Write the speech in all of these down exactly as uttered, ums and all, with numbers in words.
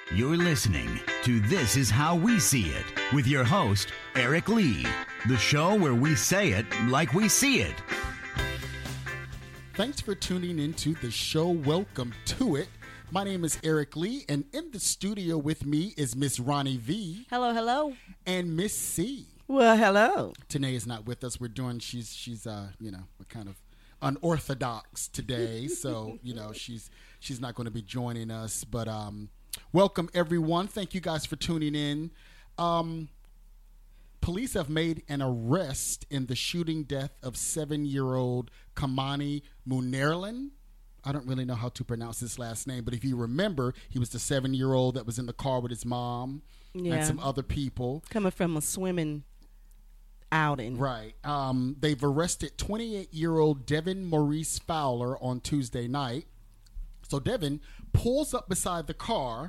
You're listening to This Is How We See It with your host, Eric Lee. The show where we say it like we see it. Thanks for tuning into the show. Welcome to it. My name is Eric Lee, and in the studio with me is Miss Ronnie V. Hello, hello. And Miss C. Well, hello. Tanae is not with us. We're doing, she's, she's, uh, you know, we're kind of unorthodox today. So, you know, she's, she's not going to be joining us, but, um, welcome everyone. Thank you guys for tuning in. Um, police have made an arrest in the shooting death of seven-year-old Kamani Munerlin. I don't really know how to pronounce his last name, but if you remember, he was the seven-year-old that was in the car with his mom Yeah. and some other people. Coming from a swimming outing. Right. Um, they've arrested twenty-eight-year-old Devin Maurice Fowler on Tuesday night. So Devin pulls up beside the car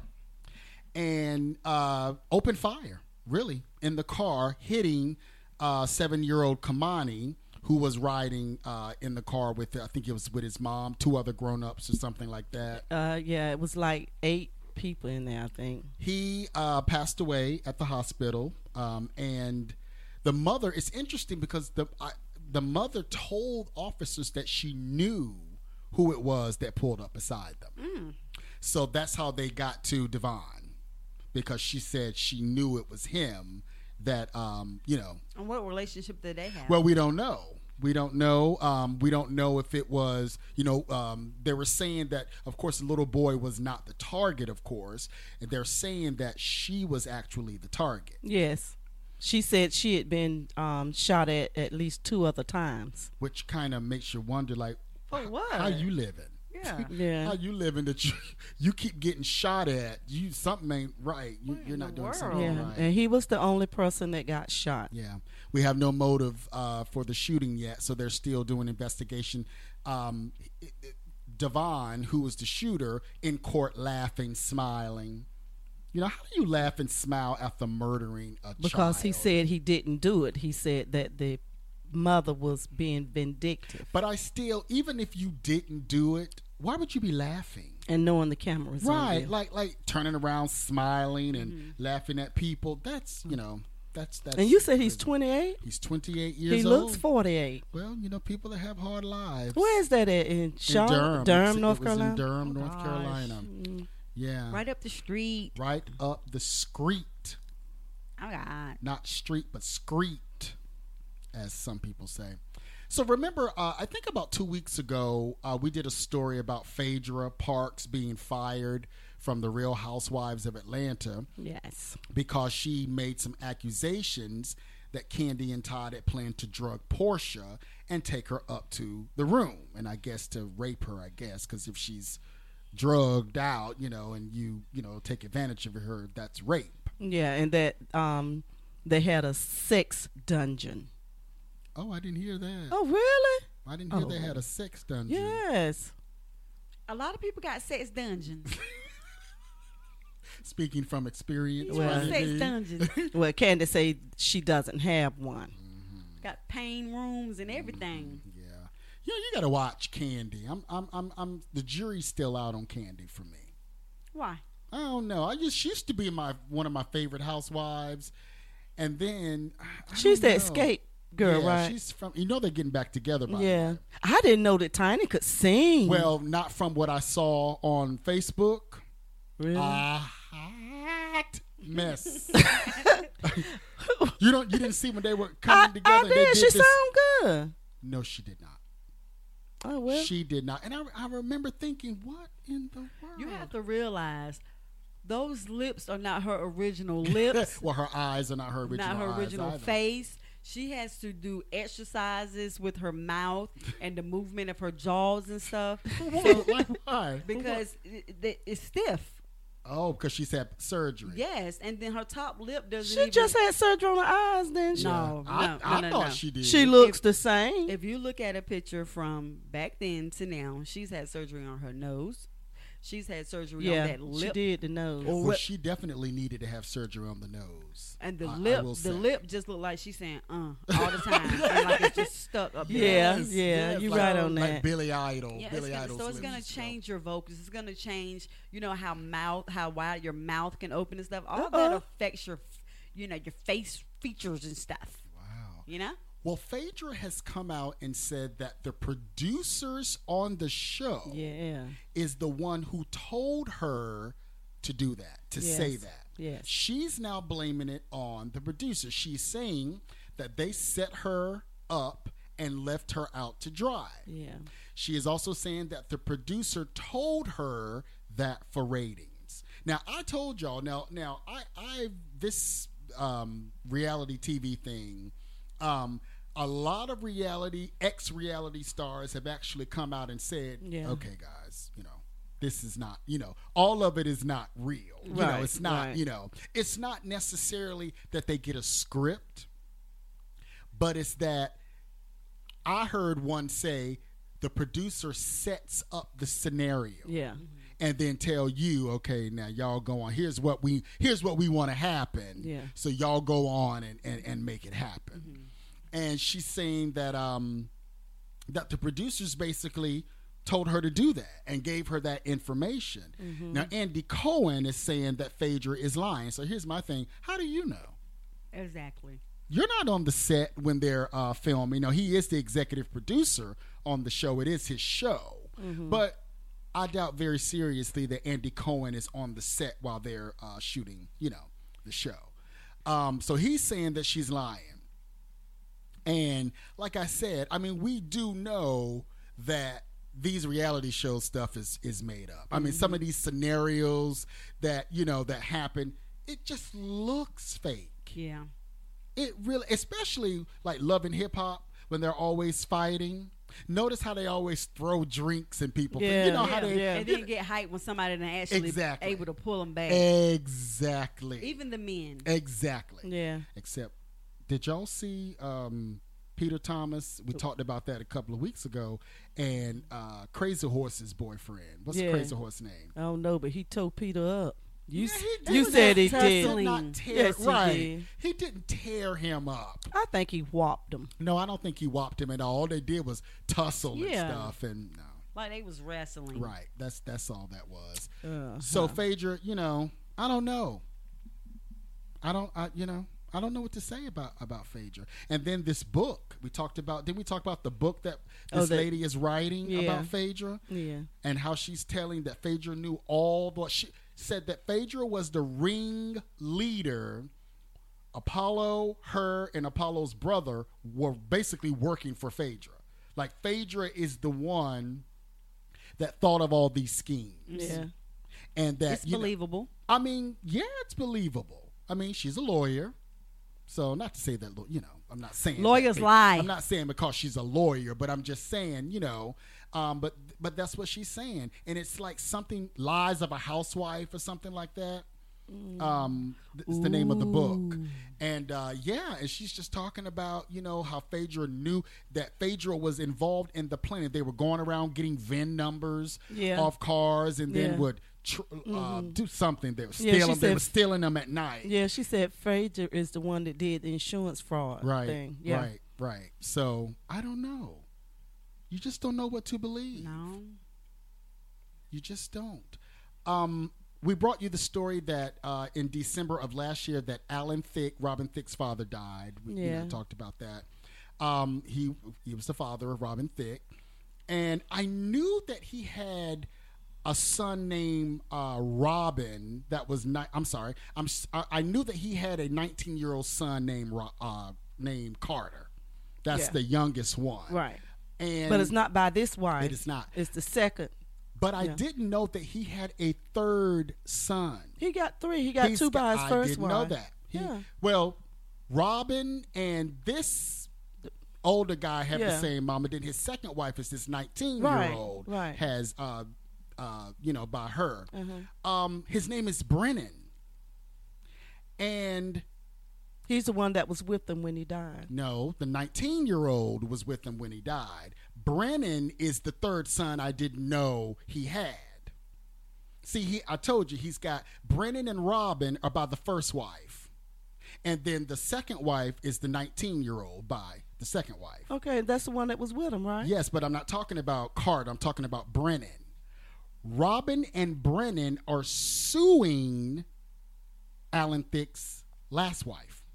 and uh, opened fire, really, in the car, hitting uh, seven-year-old Kamani, who was riding uh, in the car with, I think it was with his mom, two other grown-ups or something like that. Uh, yeah, it was like eight people in there, I think. He uh, passed away at the hospital, um, and the mother, it's interesting because the I, the mother told officers that she knew who it was that pulled up beside them. Mm. So that's how they got to Devon, because she said she knew it was him that, um, you know. And what relationship did they have? Well, we don't know. We don't know. Um, we don't know if it was, you know, um, they were saying that, of course, the little boy was not the target, of course. And they're saying that she was actually the target. Yes. She said she had been um, shot at at least two other times. Which kind of makes you wonder, like, For what? how you living? Yeah. Yeah. How you living that you, you keep getting shot at? You something ain't right. You, What you're in not the doing world? something Yeah. right. And he was the only person that got shot. Yeah, we have no motive uh, for the shooting yet, so they're still doing investigation. Um, it, it, Devon, who was the shooter, in court laughing, smiling. You know, how do you laugh and smile after murdering a Because he child? said he didn't do it. He said that the mother was being vindictive. But I still, even if you didn't do it, why would you be laughing? And knowing the cameras on Right, you. like like turning around, smiling, and Mm-hmm. laughing at people. That's, you know, that's that's. And you said he's crazy. twenty-eight? He's twenty-eight years He old. looks forty-eight. Well, you know, people that have hard lives. Where is that at? In Charlotte? Durham, Durham, It's- North it was Carolina? in Durham, Oh, North gosh. Carolina. Mm. Yeah, Right up the street. right up the street, Oh, God. not street, but screet, as some people say. So remember, uh, I think about two weeks ago, uh, we did a story about Phaedra Parks being fired from the Real Housewives of Atlanta Yes. because she made some accusations that Candy and Todd had planned to drug Portia and take her up to the room, and I guess to rape her, I guess, because if she's drugged out, you know, and you, you know, take advantage of her, that's rape. Yeah, and that um, they had a sex dungeon. Oh, I didn't hear that. Oh, really? I didn't hear Oh. they had a sex dungeon. Yes. A lot of people got sex dungeons. Speaking from experience, Well, Ronnie sex B. dungeons. Well, Candace say she doesn't have one. Got pain rooms and everything. Yeah, you know, you got to watch Candy. I'm, I'm, I'm, I'm. The jury's still out on Candy for me. Why? I don't know. I just she used to be my one of my favorite housewives, and then I She's don't that know. escape girl, Yeah, right? She's from. You know they're getting back together. By the Yeah. way. I didn't know that Tiny could sing. Well, not from what I saw on Facebook. really? A hot mess. you don't. You didn't see when they were I, coming together. I and they did. did She this. sound good. No, she did not. Oh, well. She did not. And I, I remember thinking, what in the world? You have to realize those lips are not her original lips, well, her eyes are not her original not her eyes original either. face. She has to do exercises with her mouth and the movement of her jaws and stuff. So, Why? Why? because it, it- it's stiff. Oh, because she's had surgery. Yes, and then her top lip doesn't She even. just had surgery on her eyes, didn't she? No, I, no, I no, no, thought no. she did. She looks If- the same. If you look at a picture from back then to now, she's had surgery on her nose, She's had surgery Yeah, on that she lip. did the nose. Well, lip. she definitely needed to have surgery on the nose. And the I- I lip, will the say. lip just looked like she's saying "uh" all the time, and like it's just stuck up there. Yeah, Yes, yeah, yes, you like- right on Like that. Billy Idol. Yeah, Billy it's gonna, Idol's so it's lips gonna and stuff. change your vocals. It's gonna change, you know, how mouth, how wide your mouth can open and stuff. All that Uh-uh. affects your, f- you know, your face features and stuff. Wow. You know, Well, Phaedra has come out and said that the producers on the show Yeah. is the one who told her to do that, to Yes. say that. Yes. She's now blaming it on the producer. She's saying that they set her up and left her out to dry. Yeah. She is also saying that the producer told her that for ratings. Now, I told y'all. Now, now, I, I this um, reality T V thing. Um, a lot of reality ex-reality stars have actually come out and said, Yeah. "Okay, guys, you know, this is not, you know, all of it is not real. You know, Right, it's not, right. you know, it's not necessarily that they get a script, but it's that." I heard one say the producer sets up the scenario Yeah. and then tell you, okay, now y'all go on. Here's what we here's what we want to happen. Yeah. So y'all go on and, and, and make it happen. And she's saying that um that the producers basically told her to do that and gave her that information. Now Andy Cohen is saying that Phaedra is lying. So here's my thing. How do you know? exactly. You're not on the set when they're uh, filming. No, he is the executive producer on the show. It is his show. But I doubt very seriously that Andy Cohen is on the set while they're uh, shooting, you know, the show. Um, so he's saying that she's lying. And like I said, I mean, we do know that these reality show stuff is is made up. I mean, some of these scenarios that, you know, that happen, it just looks fake. Yeah. It really, especially like Love and Hip Hop, when they're always fighting. Notice how they always throw drinks and people. Yeah, you know how yeah, they yeah. And then get hyped when somebody done actually Exactly. able to pull them back. exactly, Even the men. exactly. Yeah. Except, did y'all see um, Peter Thomas? We talked about that a couple of weeks ago, and uh, Crazy Horse's boyfriend. What's Yeah. the Crazy Horse name? I don't know, but he tore Peter up. You, Yeah, s- he did. you That said he was did. tussling. Not tear, Yes, he right. did. He didn't tear him up. I think he whopped him. No, I don't think he whopped him at all. All they did was tussle Yeah. and stuff, and no. Like they was wrestling. Right. That's that's all that was. Uh, So Phaedra, you know, I don't know. I don't I you know, I don't know what to say about about Phaedra. And then this book we talked about. Didn't we talk about the book that Oh, this that- lady is writing Yeah. about Phaedra? yeah. And how she's telling that Phaedra knew all the she said that Phaedra was the ring leader. Apollo, her, and Apollo's brother were basically working for Phaedra. Like Phaedra is the one that thought of all these schemes. Yeah. And that It's you know, believable. I mean, yeah, it's believable. I mean, she's a lawyer. So not to say that, you know, I'm not saying that Lawyers they- lie. I'm not saying because she's a lawyer, but I'm just saying, you know, um, but but that's what she's saying, and it's like something Lies of a Housewife or something like that. Um, it's the name of the book, and uh, yeah, and she's just talking about you know how Phaedra knew that Phaedra was involved in the planning. They were going around getting V I N numbers Yeah. off cars, and then Yeah. would tr- uh, do something. They were Yeah, she stealing. they said- were stealing them at night. Yeah, she said Phaedra is the one that did the insurance fraud Right, thing. Yeah. right, right. So I don't know. You just don't know what to believe. No. You just don't. Um, we brought you the story that uh, in December of last year that Alan Thicke, Robin Thicke's father, died. We you know, Yeah. talked about that. Um, he he was the father of Robin Thicke, and I knew that he had a son named uh, Robin. That was not. I'm sorry. I'm. s- I, I knew that he had a nineteen year old son named Ro- uh, named Carter. That's Yeah. the youngest one. Right. And But it's not by this wife. It is not. It's the second. But I Yeah. didn't know that he had a third son. He got three. He got He's two by his I first didn't wife. know that. He, Yeah. Well, Robin and this older guy have the Yeah. same mama. Then his second wife is this nineteen Right, year old. right. Has uh, uh, you know, by her. Uh-huh. Um, his name is Brennan. And He's the one that was with them when he died. no, the nineteen year old was with him when he died. Brennan is the third son I didn't know he had. See, he I told you he's got Brennan and Robin are by the first wife, and then the second wife is the nineteen-year-old by the second wife. Okay, that's the one that was with him, right? Yes, but I'm not talking about Carter. I'm talking about Brennan. Robin and Brennan are suing Alan Thicke's last wife.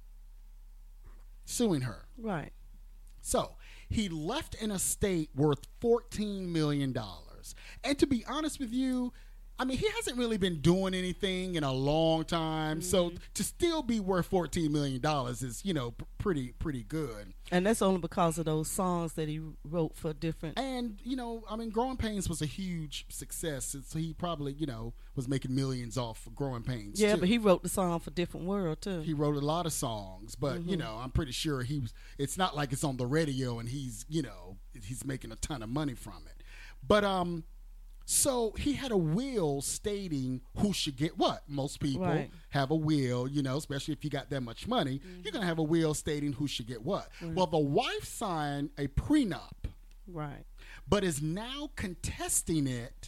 Suing her. Right. So he left an estate worth fourteen million dollars. And to be honest with you, I mean, he hasn't really been doing anything in a long time. Mm-hmm. So to still be worth fourteen million dollars is, you know, p- pretty, pretty good. And that's only because of those songs that he wrote for different. And, you know, I mean, Growing Pains was a huge success. So he probably, you know, was making millions off of Growing Pains. Yeah, too. but he wrote the song for Different World, too. He wrote a lot of songs, but, mm-hmm. you know, I'm pretty sure he was, it's not like it's on the radio and he's, you know, he's making a ton of money from it. But, um, so he had a will stating who should get what. Most people right. have a will, you know, especially if you got that much money. Mm-hmm. You're going to have a will stating who should get what. Right. Well, the wife signed a prenup. Right. But is now contesting it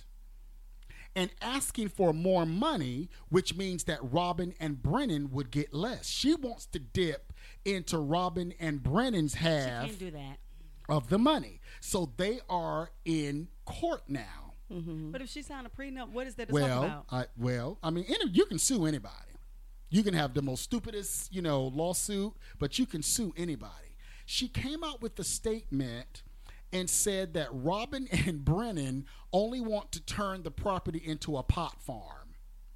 and asking for more money, which means that Robin and Brennan would get less. She wants to dip into Robin and Brennan's half she can't do that. of the money. So they are in court now. Mm-hmm. But if she signed a prenup, what is there to well, talk about? I, well, I mean, any, you can sue anybody. You can have the most stupidest, you know, lawsuit, but you can sue anybody. She came out with a statement and said that Robin and Brennan only want to turn the property into a pot farm.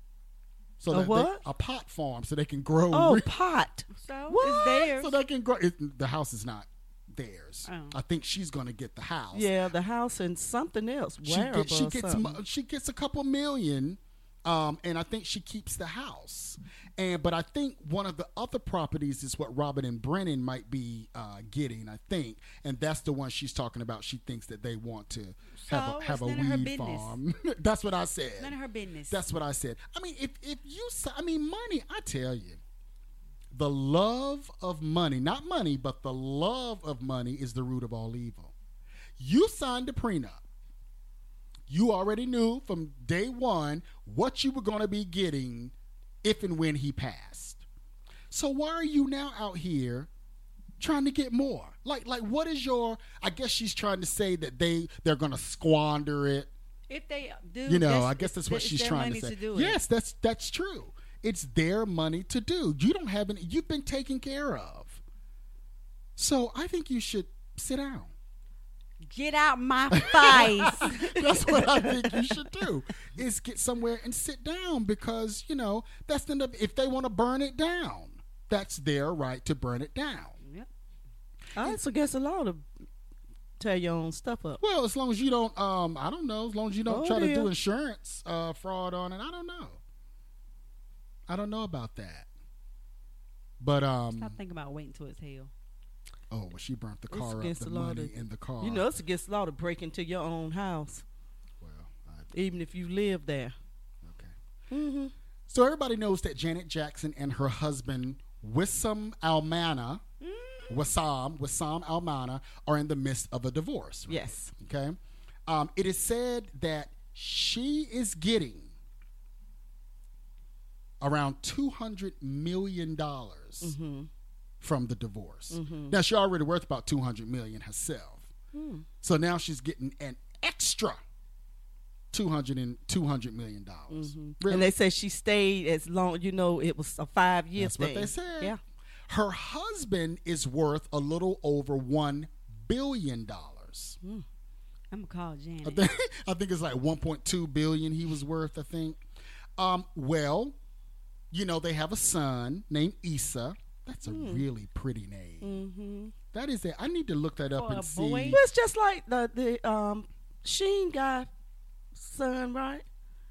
So a that what? They, a pot farm, so they can grow. Oh, re- pot. So what? It's theirs. So they can grow. It, the house is not theirs. Oh. I think she's going to get the house. Yeah, the house and something else. She, Wearable get, she or gets something. mo- she gets a couple million, um, and I think she keeps the house. And but I think one of the other properties is what Robin and Brennan might be uh, getting. I think, and that's the one she's talking about. She thinks that they want to have So, a, have a it's none of her weed business. farm. That's what I said. None of her business. That's what I said. I mean, if if you, si- I mean, money. I tell you. The love of money, not money, but the love of money is the root of all evil. You signed a prenup. You already knew from day one what you were going to be getting if and when he passed. So why are you now out here trying to get more? Like, like what is your, I guess she's trying to say that they, they're going to squander it. If they do, You know, that's- I guess that's what it's she's their trying money to say. to do it. Yes, that's that's true. It's their money to do. You don't have any. You've been taken care of. So I think you should sit down. Get out my face. That's what I think you should do. Is get somewhere and sit down because you know that's the if they want to burn it down, that's their right to burn it down. Yep. I it's against the law to tear your own stuff up. Well, as long as you don't, um, I don't know. As long as you don't Oh, try to yeah. do insurance uh, fraud on it, I don't know. I don't know about that. But um, Stop thinking about waiting till it's hell. oh, well, she burnt the It's car up, against the the law money to- in the car. You know, it's against the law to break into your own house, Well, I, even if you live there. okay. Mm-hmm. So everybody knows that Janet Jackson and her husband Wissam Almana, Mm. Wissam Wissam Almana, are in the midst of a divorce. Right? Yes. Okay. Um, it is said that she is getting around two hundred million dollars Mm-hmm. from the divorce. Mm-hmm. Now she already worth about two hundred million dollars herself. Mm. So now she's getting an extra two hundred and two hundred million dollars. Mm-hmm. Really? And they say she stayed as long. You know, it was a five year That's thing. what they said. Yeah. Her husband is worth a little over one billion dollars. Mm. I'm gonna call Janet. I think, I think it's like one point two billion he was worth, I think. Um, well, you know, they have a son named Issa. That's a Mm. really pretty name. Mm-hmm. That is it. I need to look that up For and a see. boy? Well, it's just like the the um Sheen guy son, right?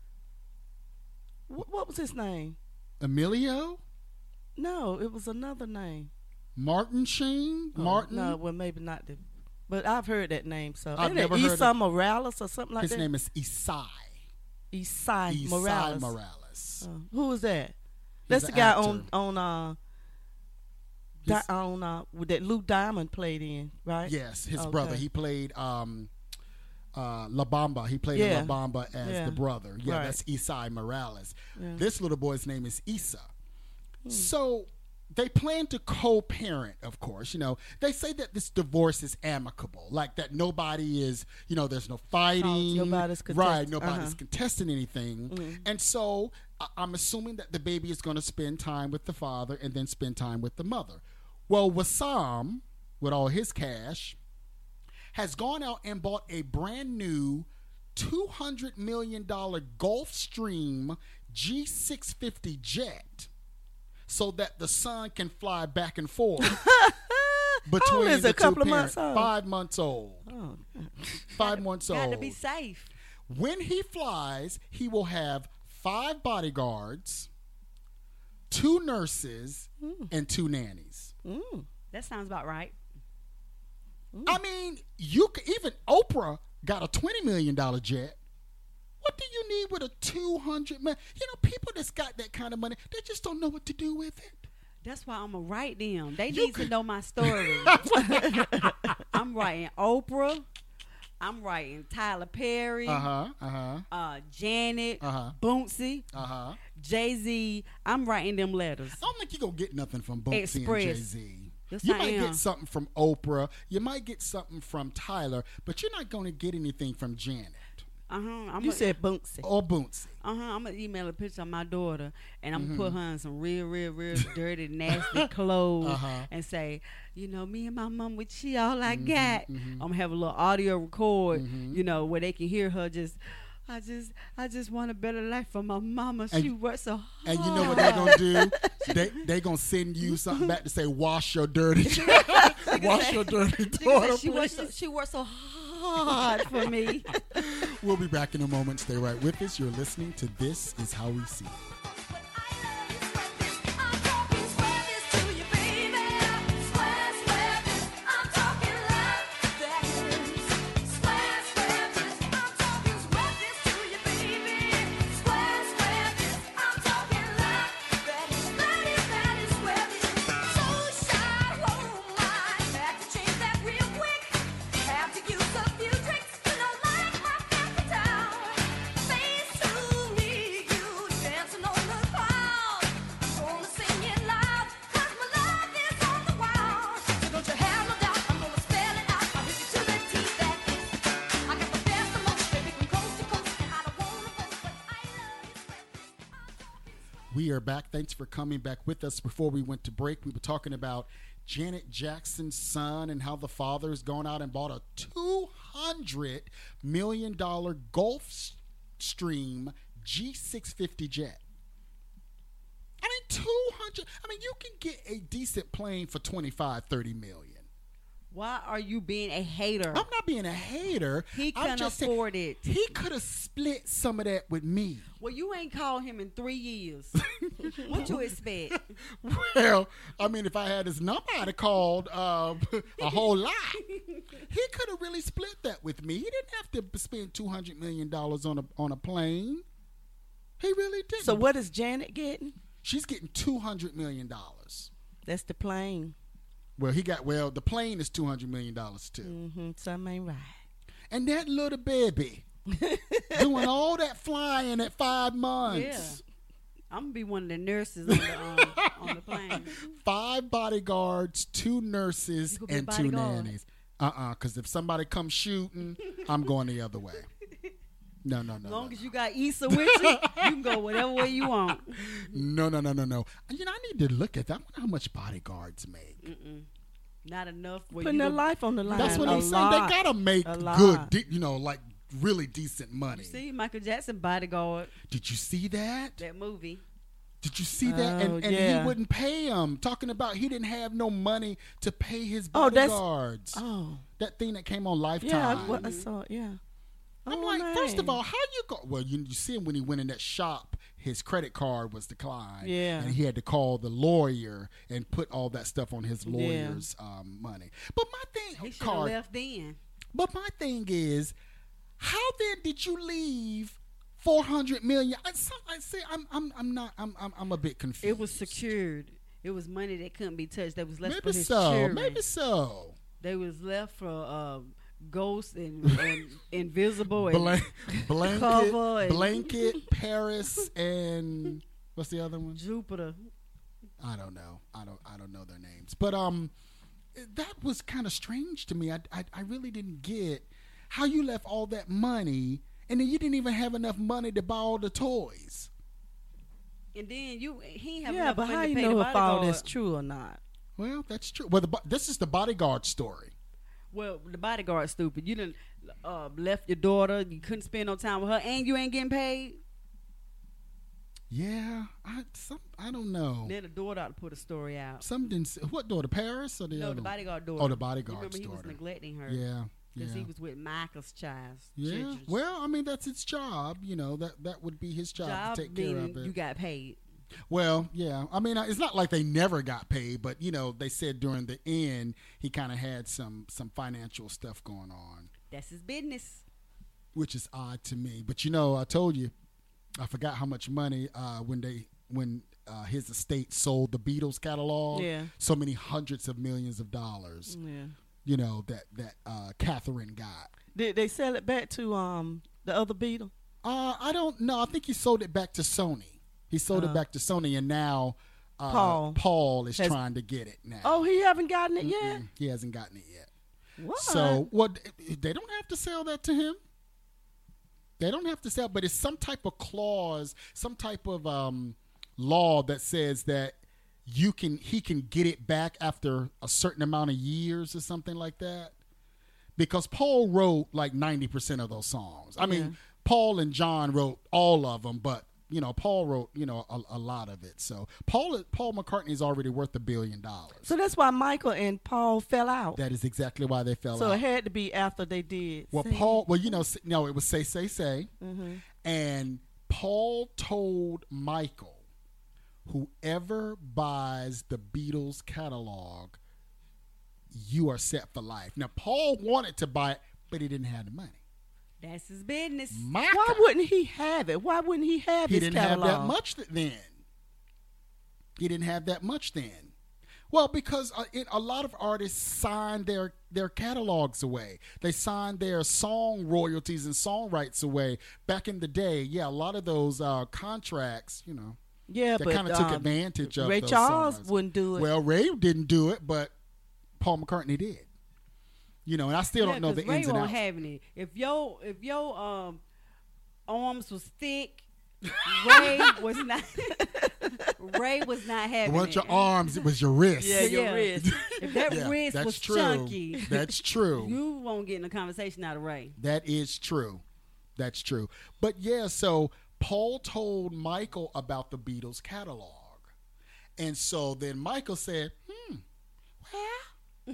What, what was his name? Emilio? No, it was another name. Martin Sheen? Oh, Martin? No, well, maybe not the. But I've heard that name. So I've Ain't never it heard Issa of- Morales or something like His that. name is Isai. Isai Isai Morales. Morales. Uh, who is that? That's an the guy actor. on on uh His- Di- on uh with that Lou Diamond played in, right? Yes, his Okay. brother. He played um uh, La Bamba. He played Yeah. in La Bamba as Yeah. the brother. Yeah, Right. that's Isai Morales. Yeah. This little boy's name is Issa. So they plan to co-parent, of course. You know, they say that this divorce is amicable, like that nobody is, you know, there's no fighting. Nobody's contest- right, nobody's uh-huh. contesting anything. And so I- I'm assuming that the baby is going to spend time with the father and then spend time with the mother. Well, Wassam, with all his cash, has gone out and bought a brand new two hundred million dollars Gulfstream G six fifty jet so that the son can fly back and forth between How old is the it? A couple two of months parents. old? Five months old. Oh. Five months Got old. to be safe. When he flies, he will have five bodyguards, two nurses, and two nannies. Mm. That sounds about right. I mean, you could, even Oprah got a twenty million dollars jet. What do you need with a two hundred million? You know, people that's got that kind of money, they just don't know what to do with it. That's why I'm gonna write them. They You need could- to know my story. I'm writing Oprah. I'm writing Tyler Perry, Uh huh. Uh huh. uh, Janet, Uh-huh. Boonsie, Uh huh. Jay Z. I'm writing them letters. I don't think you're going to get nothing from Bootsy Express. and Jay-Z. Yes, You I might am. get something from Oprah. You might get something from Tyler, but you're not going to get anything from Janet Uh huh. I'm You a, said Bunksy. or Bootsy. Uh huh. I'm gonna email a picture of my daughter, and I'm Mm-hmm. gonna put her in some real, real, real dirty, nasty clothes, Uh-huh. and say, you know, me and my mom, with she all I Mm-hmm, got. I'm gonna have a little audio record, you know, where they can hear her just. I just, I just want a better life for my mama. And- She worked so hard. And you know what they're going to do? They they going to send you something back to say, wash your dirty Wash your dirty She, daughter. said she worked, so, she worked so hard for me. We'll be back in a moment. Stay right with us. You're listening to This Is How We See It. We are back. Thanks for coming back with us. Before we went to break, we were talking about Janet Jackson's son and how the father's gone out and bought a two hundred million dollars Gulfstream G six fifty jet. I mean, two hundred. I mean, you can get a decent plane for twenty-five, thirty million. Why are you being a hater? I'm not being a hater. He I'm couldn't just saying, afford it. He could have split some of that with me. Well, you ain't called him in three years. What you expect? Well, I mean, if I had his number, I'd have called uh, a whole lot. He could have really split that with me. He didn't have to spend two hundred million dollars on a on a plane. He really didn't. So what is Janet getting? She's getting two hundred million dollars. That's the plane. Well, he got well. The plane is two hundred million dollars too. Mm-hmm. Something ain't right. And that little baby doing all that flying at five months. Yeah. I'm gonna be one of the nurses on the um, on the plane. Five bodyguards, two nurses, You could be a and two bodyguard. nannies. Uh-uh, because if somebody comes shooting, I'm going the other way. No, no, no. As long no, as you got Issa with you, you can go whatever way you want. no, no, no, no, no. You know, I need to look at that. I wonder how much bodyguards make. Mm-mm. Not enough. Where Putting you their go- life on the line. That's what a I'm saying. lot. They gotta make A lot. good, de- you know, like really decent money. See, Michael Jackson bodyguard, Did you see that? that movie. Did you see that? And, Oh, and yeah. he wouldn't pay him. Talking about he didn't have no money to pay his Oh, that's- bodyguards. Oh, That thing that came on Lifetime. yeah. I, what, I saw. Yeah. I'm Oh, like, first of man. all, how you go? Well, you, you see him when he went in that shop, his credit card was declined. Yeah. And he had to call the lawyer and put all that stuff on his lawyer's um, money. But my thing, He should have card, left then. but my thing is, how then did you leave four hundred million? I, some, I say, I'm, I'm, I'm not, I'm, I'm, I'm a bit confused. It was secured. It was money that couldn't be touched. That was left Maybe for his so. children. Maybe so. They was left for uh, Ghost and, and Invisible and Blank, blanket, Cover and- blanket, Paris, and what's the other one? Jupiter. I don't know. I don't. I don't know their names. But um, that was kind of strange to me. I, I I really didn't get how you left all that money, and then you didn't even have enough money to buy all the toys. And then you he ain't have Yeah, enough but money how to you pay know the if all bodyguard. that's true or not? Well, that's true. Well, the, bo- this is the bodyguard story. Well, the bodyguard's stupid. You done uh, left your daughter. You couldn't spend no time with her, and you ain't getting paid. Yeah, I some I don't know. Then the daughter ought to put a story out. Some didn't. Say, what daughter? Paris or the No, other the one? bodyguard daughter. Oh, the bodyguard's You remember he was daughter. neglecting her. Yeah, Because yeah. he was with Michael's child. Yeah. children. Well, I mean that's his job. You know that that would be his job, job to take care meaning of it. you got paid. Well, yeah. I mean, it's not like they never got paid, but you know, they said during the end he kind of had some some financial stuff going on, That's his business. which is odd to me. But you know, I told you, I forgot how much money uh, when they when uh, his estate sold the Beatles catalog. Yeah. So many hundreds of millions of dollars. Yeah. You know that that uh, Catherine got. Did they sell it back to um the other Beatle? Uh, I don't know. I think he sold it back to Sony. He sold Uh, it back to Sony, and now uh, Paul Paul is has- trying to get it now. Oh, he haven't gotten it yet. Mm-mm, he hasn't gotten it yet. What? So, what? They don't have to sell that to him. They don't have to sell, but it's some type of clause, some type of um, law that says that you can he can get it back after a certain amount of years or something like that. Because Paul wrote like ninety percent of those songs. I mean, Yeah. Paul and John wrote all of them, but you know, Paul wrote you know a, a lot of it. So Paul Paul McCartney is already worth a billion dollars. So that's why Michael and Paul fell out. That is exactly why they fell so out. it had to be after they did. Well, Sing. Paul, well, you know, s- no, it was Say, Say, Say. Mm-hmm. And Paul told Michael, whoever buys the Beatles catalog, you are set for life. Now, Paul wanted to buy it, but he didn't have the money. That's his business. Micah, Why wouldn't he have it? Why wouldn't he have he his didn't catalog? have that much th- then. He didn't have that much then. Well, because uh, it, a lot of artists signed their, their catalogs away. They signed their song royalties and song rights away. Back in the day, yeah, a lot of those uh, contracts, you know, Yeah, they but kind of took um, advantage of Ray those Charles songs. wouldn't do it. Well, Ray didn't do it, but Paul McCartney did. You know, and I still Yeah, don't know the 'cause Ray ins and won't outs. having it. If your if your um arms was thick, Ray was not. Ray was not It having wasn't it. your arms; it was your wrist. Yeah, your Yeah. wrist. If that Yeah, wrist that's was true. chunky, That's true. you won't get in a conversation out of Ray. That is true. That's true. But yeah, so Paul told Michael about the Beatles catalog. And so then Michael said, hmm, well,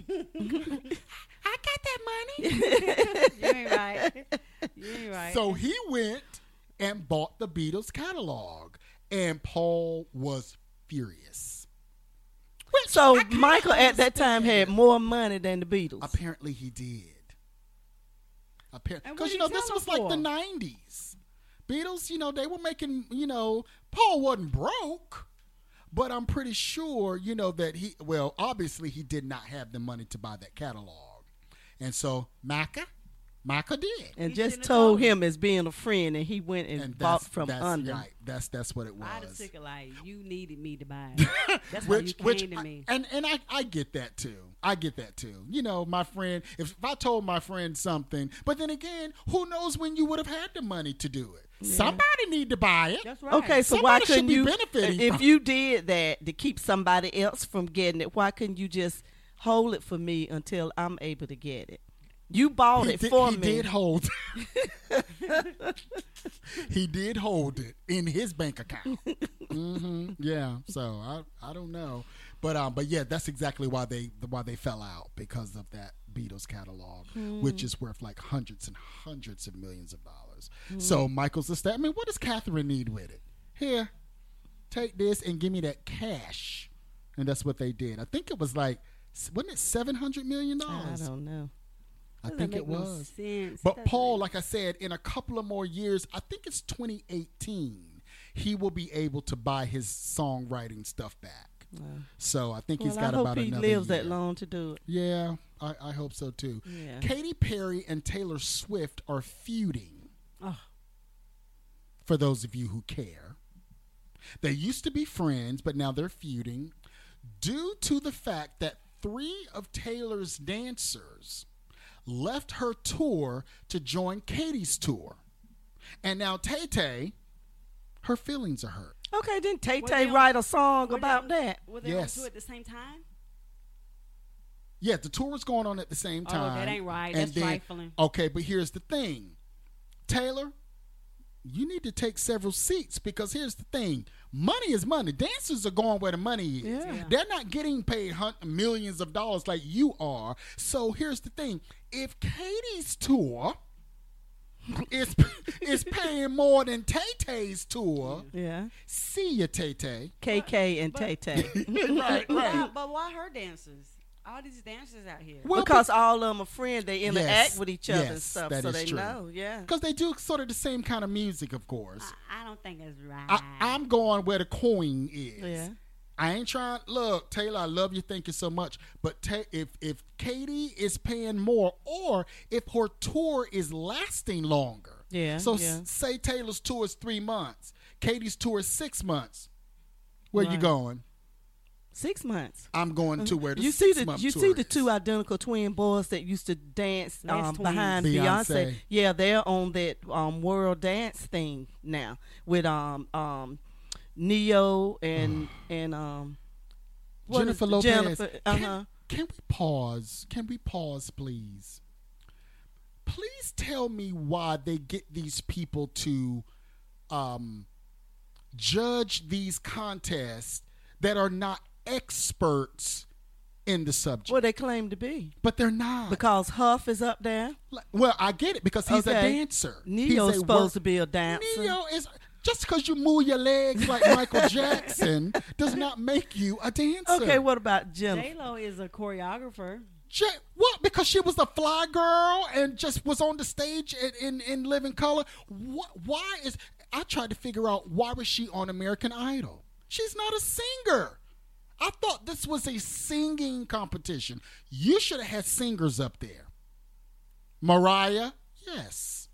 I got that money. You ain't right. You ain't right. So he went and bought the Beatles catalog. And Paul was furious. Which So I kinda Michael at that time understand. had more money than the Beatles. Apparently he did. Apparently, And because what you he know this tell was him like for? the nineties. Beatles, you know, they were making, you know, Paul wasn't broke, but I'm pretty sure, you know, that he, well, obviously he did not have the money to buy that catalog, and so Micah, Micah did, and He just shouldn't have told told him as being a friend, and he went and, and bought that's from that's under. right. That's that's what it I'd have was. took it like you needed me to buy it. That's why you Which, came which, to I- me. and and I, I get that too. I get that too. You know, my friend. If, if I told my friend something, but then again, who knows when you would have had the money to do it? Somebody need to buy it. That's right. Okay, so Somebody why should couldn't be you? benefiting If from you did that to keep somebody else from getting it, why couldn't you just hold it for me until I'm able to get it? You bought he it did, for he me. did hold. He did hold it in his bank account. hmm Yeah. So I I don't know, but um, but yeah, that's exactly why they why they fell out, because of that Beatles catalog, which is worth like hundreds and hundreds of millions of dollars. So Michael's the stat. I mean, what does Catherine need with it? Here, take this and give me that cash, and that's what they did. I think it was like, wasn't it seven hundred million I dollars? don't know. I Doesn't think make it no was. sense. But Doesn't Paul, make- like I said, in a couple of more years, I think it's twenty eighteen, he will be able to buy his songwriting stuff back. So I think Well, he's got I hope about he another lives year. that long to do it. Yeah, I, I hope so too. Yeah. Katy Perry and Taylor Swift are feuding. Oh. For those of you who care, they used to be friends, but now they're feuding due to the fact that three of Taylor's dancers left her tour to join Katy's tour. And now Tay-Tay, her feelings are hurt. Okay, didn't Tay Were Tay they on- write a song were about they, that? Were they Yes. on tour at the same time? Yeah, the tour was going on at the same Oh, time. that ain't right. And That's then- trifling. Okay, but here's the thing. Taylor, you need to take several seats because here's the thing. Money is money. Dancers are going where the money is. Yeah. Yeah. They're not getting paid hun- millions of dollars like you are. So here's the thing. If Katie's tour is is paying more than Tay-Tay's tour, Yeah. see ya, Tay-Tay. K K and but- Tay Tay. Right, Why, right. but why her dancers? All these dancers out here. Well, Because all of them are friends, they interact Yes, with each other and yes, stuff, that so is they true. know. Yeah. Because they do sort of the same kind of music, of course. I, I don't think it's right. I, I'm going where the coin is. Yeah. I ain't trying. Look, Taylor, I love you. Thank you so much. But ta- if if Katy is paying more, or if her tour is lasting longer, Yeah, So yeah. s- say Taylor's tour is three months, Katie's tour is six months. Where you Right. going? Six months. I'm going to where the you see six the month you tour see the is. two identical twin boys that used to dance That's um, twins. behind Beyonce. Beyonce. Yeah, they're on that um, world dance thing now with um um Neo and and um what is- Jennifer Lopez. Jennifer, uh huh. Can, can we pause? Can we pause, please? Please tell me why they get these people to um, judge these contests that are not experts in the subject. Well, they claim to be But they're not. because Huff is up there. Like, well, I get it because he's a Okay. dancer. Neo's He's a supposed work- to be a dancer. Neo is just because you move your legs like Michael Jackson does not make you a dancer. Okay, what about Jennifer? J Lo is a choreographer. J- what? Because she was a fly girl and just was on the stage in, in, in Living Color? What? Why is... I tried to figure out why was she on American Idol? She's not a singer. I thought this was a singing competition. You should have had singers up there. Mariah? Yes.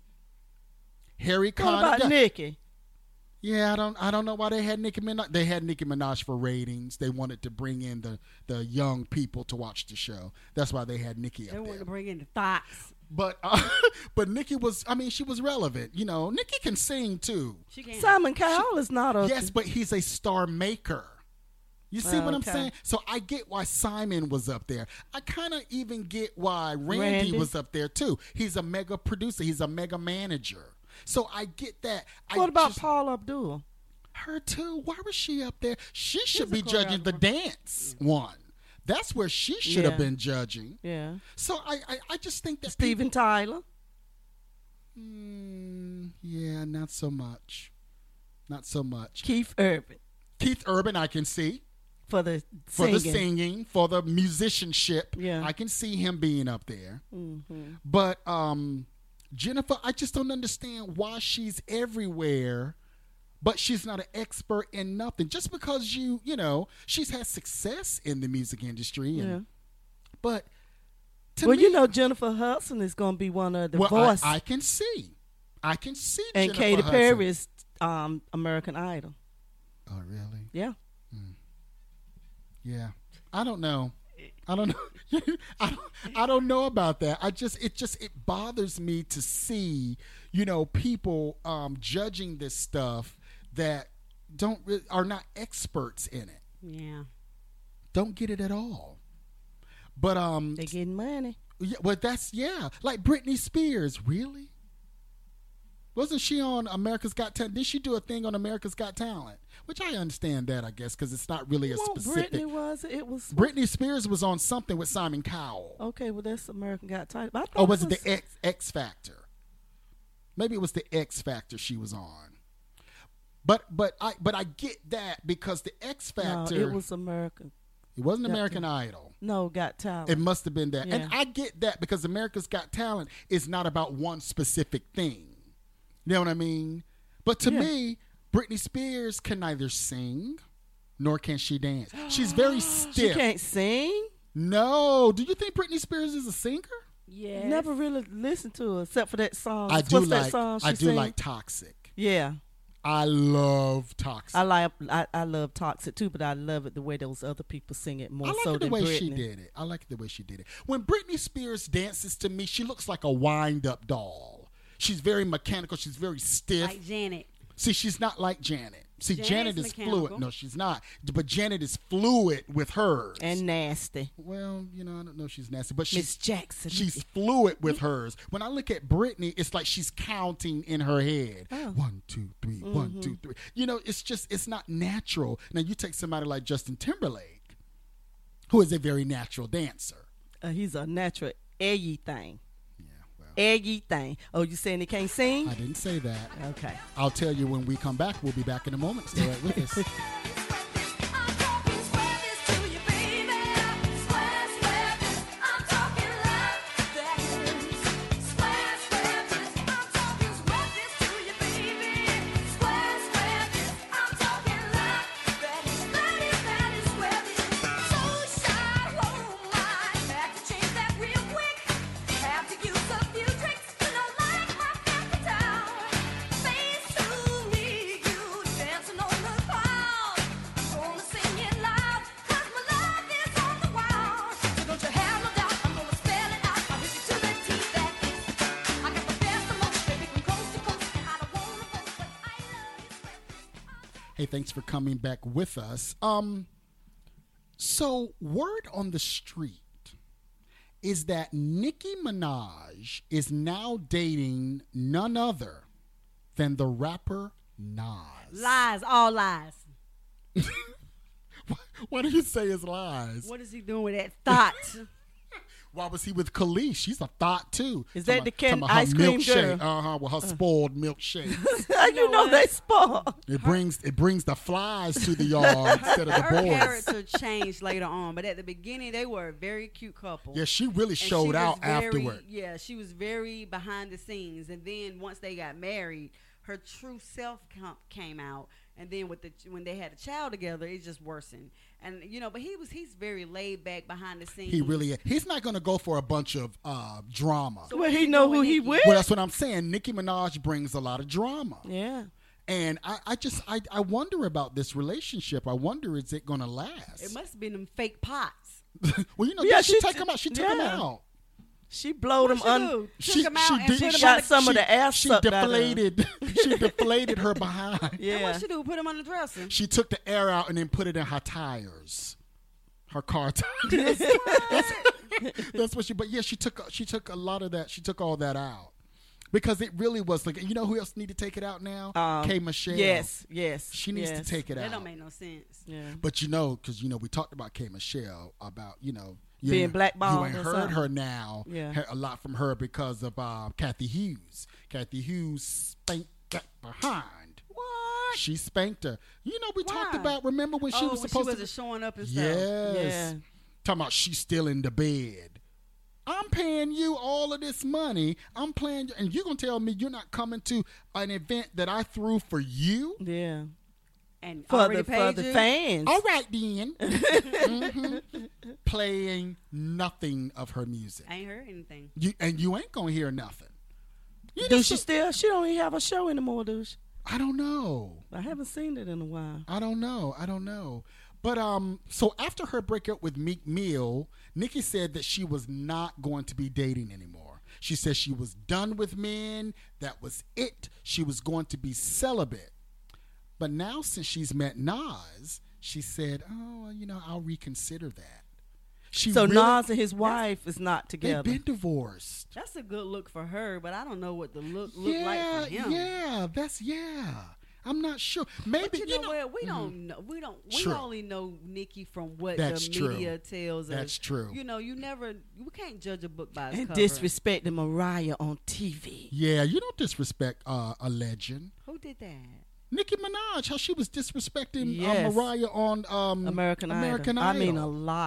Harry What Connick? about yeah. Nikki? Yeah, I don't I don't know why they had Nicki Minaj. They had Nicki Minaj for ratings. They wanted to bring in the, the young people to watch the show. That's why they had Nicki They up want there. to bring in the thoughts. But uh, but Nicki was I mean she was relevant. You know, Nicki can sing too. She can't. Simon Cowell is not a Yes, but he's a star maker. You see what I'm Okay. saying? So I get why Simon was up there. I kind of even get why Randy, Randy. was up there too. He's a mega producer. He's a mega manager. So I get that. I What about just- Paula Abdul? her too? Why was she up there? She should a be judging the choreographer. dance one. That's where she should have Yeah. been judging. Yeah. So I, I, I just think that Steven Tyler. people- Mm, yeah, not so much. Not so much. Keith Urban Keith Urban, I can see for the for singing. the singing, for the musicianship. Yeah. I can see him being up there. Mhm. But um, Jennifer, I just don't understand why she's everywhere, but she's not an expert in nothing. Just because you, you know, she's had success in the music industry. And, Yeah. But to Well, me, you know Jennifer Hudson is going to be one of the well, voice, I, I can see. I can see and Jennifer Katy Hudson. Perry is um, American Idol. Oh, really? Yeah. Yeah. I don't know. I don't know. I don't, I don't know about that. I just it just it bothers me to see, you know, people um, judging this stuff that don't re- are not experts in it. Yeah. Don't get it at all. But um They getting money. yeah, but that's yeah, like Britney Spears, really? Wasn't she on America's Got Talent? Did she do a thing on America's Got Talent? Which I understand that, I guess, because it's not really a Well, specific. Britney was it? It was Britney Spears was on something with Simon Cowell. Okay, well that's American Got Talent. I thought Or was it the X, X Factor? Maybe it was the X Factor she was on. But but I but I get that because the X No, Factor it was American. it wasn't Got American Idol. No, Got Talent. It must have been that. Yeah. And I get that because America's Got Talent is not about one specific thing. You know what I mean? But to Yeah. me, Britney Spears can neither sing nor can she dance. She's very stiff. She can't sing. No. Do you think Britney Spears is a singer? Yes. Never really listened to her except for that song. I do What's like. that song she I do sing? like Toxic. Yeah, I love Toxic. I like. I, I love Toxic too, but I love it the way those other people sing it more I like so it the than way Britney. she did it. I like it the way she did it. When Britney Spears dances to me, she looks like a wind-up doll. She's very mechanical. She's very stiff. Like Janet. See, she's not like Janet. See, Janet's Janet is mechanical. fluid. No, she's not. But Janet is fluid with hers. And nasty. well, you know, I don't know if she's nasty, but Miss she's Jackson. she's fluid with hers. When I look at Britney, it's like she's counting in her head. Oh. One, two, three, one, two, three. You know, it's just it's not natural. Now you take somebody like Justin Timberlake, who is a very natural dancer. Uh, he's a natural eggy thing. Yeah, well, Eggy thing. Oh, you saying he can't sing? I didn't say that. Okay. I'll tell you when we come back. We'll be back in a moment. Stay right with us. I'm talking swear this to you, baby. Swear, swear this. I'm talking love that is. Swear, swear this. I'm talking swear this to you, baby. Swear, swear this. I'm talking love that is. That is, that is swear this. So shy, oh my. Have to change that real quick. Have to use a few tricks to know like my fancy town. Face to me, you dancing on the cloud. I'm gonna sing it loud, 'cause my love is on the wild. So don't you have no doubt, I'm gonna spell it out. I'll hit you to the T, that is. I got the best of most, baby, from coast to coast. And I don't wanna boast, but I love you, swear. Hey, thanks for coming back with us. Um, so word on the street is that Nicki Minaj is now dating none other than the rapper Nas. Lies, all lies. Why, why do you say it's lies? What is he doing with that thought? Why was he with Khalees? She's a thought too. Is that Talking the about- can- talking about her ice cream milkshake? girl? Uh huh. With her spoiled milkshake. How you know know what? they spoiled? It brings it brings the flies to the yard instead of the Her boys. character changed later on, but at the beginning they were a very cute couple. Yeah, she really And she showed was out very- afterward. Yeah, she was very behind the scenes, and then once they got married, her true self com- came out. And then with the when they had a child together, it just worsened. And you know, but he was he's very laid back behind the scenes. He really he's not going to go for a bunch of uh, drama. So Well, what he you know doing who with he Nicki? with. Well, that's what I'm saying. Nicki Minaj brings a lot of drama. Yeah. And I, I just I, I wonder about this relationship. I wonder, is it going to last? It must have been them fake pots. Well, you know, Yeah, yeah, she, she took t- him out. She took him yeah. out. She blowed him What she un. do? She, Took him out she and did- put She him got on the, some of she- the ass She sucked out of him. deflated. She deflated her behind. And Yeah. what she do? Put him on the dresser. She took the air out and then put it in her tires, her car tires. that's, that's what she. But yeah, she took she took a lot of that. She took all that out because it really was like, you know who else need to take it out now? Um, K. Michelle. Yes. Yes. she needs yes. to take it That out. don't make no sense. Yeah. But you know, because you know, we talked about K. Michelle about you know you Being ain't- blackballed You ain't or heard something. her now. Yeah. he- a lot from her because of uh, Kathy Hughes. Kathy Hughes spanked that behind. What? She spanked her. You know, we talked Why? about. Remember when she oh, was when supposed she to? wasn't showing up and stuff. Yes. Yeah. Talking about she's still in the bed. I'm paying you all of this money. I'm playing, and you're gonna tell me you're not coming to an event that I threw for you? Yeah. And For already the for paid the you? fans. All right, then. Mhm. Playing nothing of her music. I ain't heard anything. You and you ain't gonna hear nothing. You Do just- she still? She don't even have a show anymore, do she? I don't know. I haven't seen it in a while. I don't know. I don't know. But um, so after her breakup with Meek Mill, Nicki said that she was not going to be dating anymore. She said she was done with men. That was it. She was going to be celibate. But now, since she's met Nas, she said, "Oh, you know, I'll reconsider that." She So really- Nas and his wife is not they've together. been divorced. That's a good look for her, but I don't know what the look look yeah, like for him. yeah, that's yeah. I'm not sure. Maybe But you, know, what? We don't know. We don't. We True. only know Nikki from what That's the true. media tells us. That's true. You know, you never. We can't judge a book by its and cover. disrespecting Mariah on T V. Yeah, you don't disrespect uh, a legend. Who did that? Nicki Minaj, how she was disrespecting uh, Yes. Mariah on um, American, American Idol. Idol. I mean, a lot.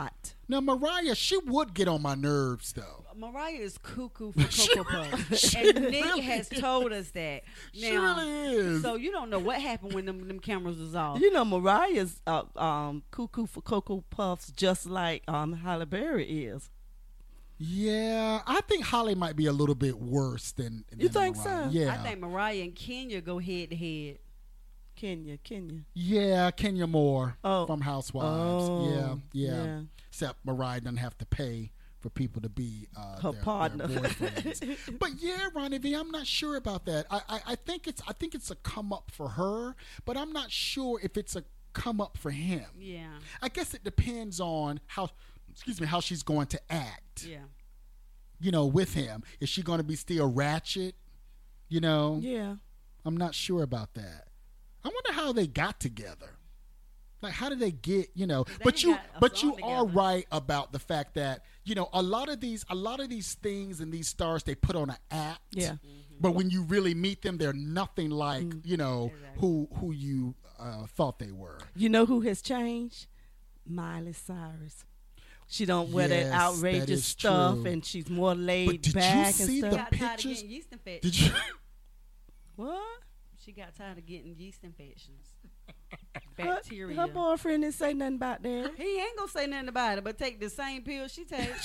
Now, Mariah, she would get on my nerves, though. Mariah is cuckoo for She Cocoa Puffs. she And Nick really has told us that. She Now, really is. So you don't know what happened when them, them cameras was off. You know, Mariah's uh, um, cuckoo for Cocoa Puffs, just like um, Halle Berry is. Yeah, I think Holly might be a little bit worse than, than You think Mariah. so? Yeah. I think Mariah and Kenya go head to head. Kenya, Kenya. Yeah, Kenya Moore Oh. from Housewives. Oh, yeah, yeah, yeah. Except Mariah doesn't have to pay for people to be uh, Her their, partner. their boyfriends. But yeah, Ronnie V, I'm not sure about that. I, I, I think it's I think it's a come up for her, but I'm not sure if it's a come up for him. Yeah. I guess it depends on how excuse me how she's going to act. Yeah. You know, with him, is she going to be still ratchet? You know, Yeah. I'm not sure about that. I wonder how they got together. Like, how did they get, you know? They But you, got a but song you are together. right about the fact that, you know, a lot of these, a lot of these things and these stars, they put on an act. Yeah. But when you really meet them, they're nothing like, Mm. you know, Exactly. who who you uh, thought they were. You know who has changed? Miley Cyrus. She don't wear Yes, that that outrageous is stuff, true. and she's more But laid did you back see and the stuff. Got tired of pictures? getting yeast infections. Did you? What? She got tired of getting yeast infections. Her, Bacteria. her boyfriend didn't say nothing about that. He ain't gonna say nothing about it, but take the same pill she takes.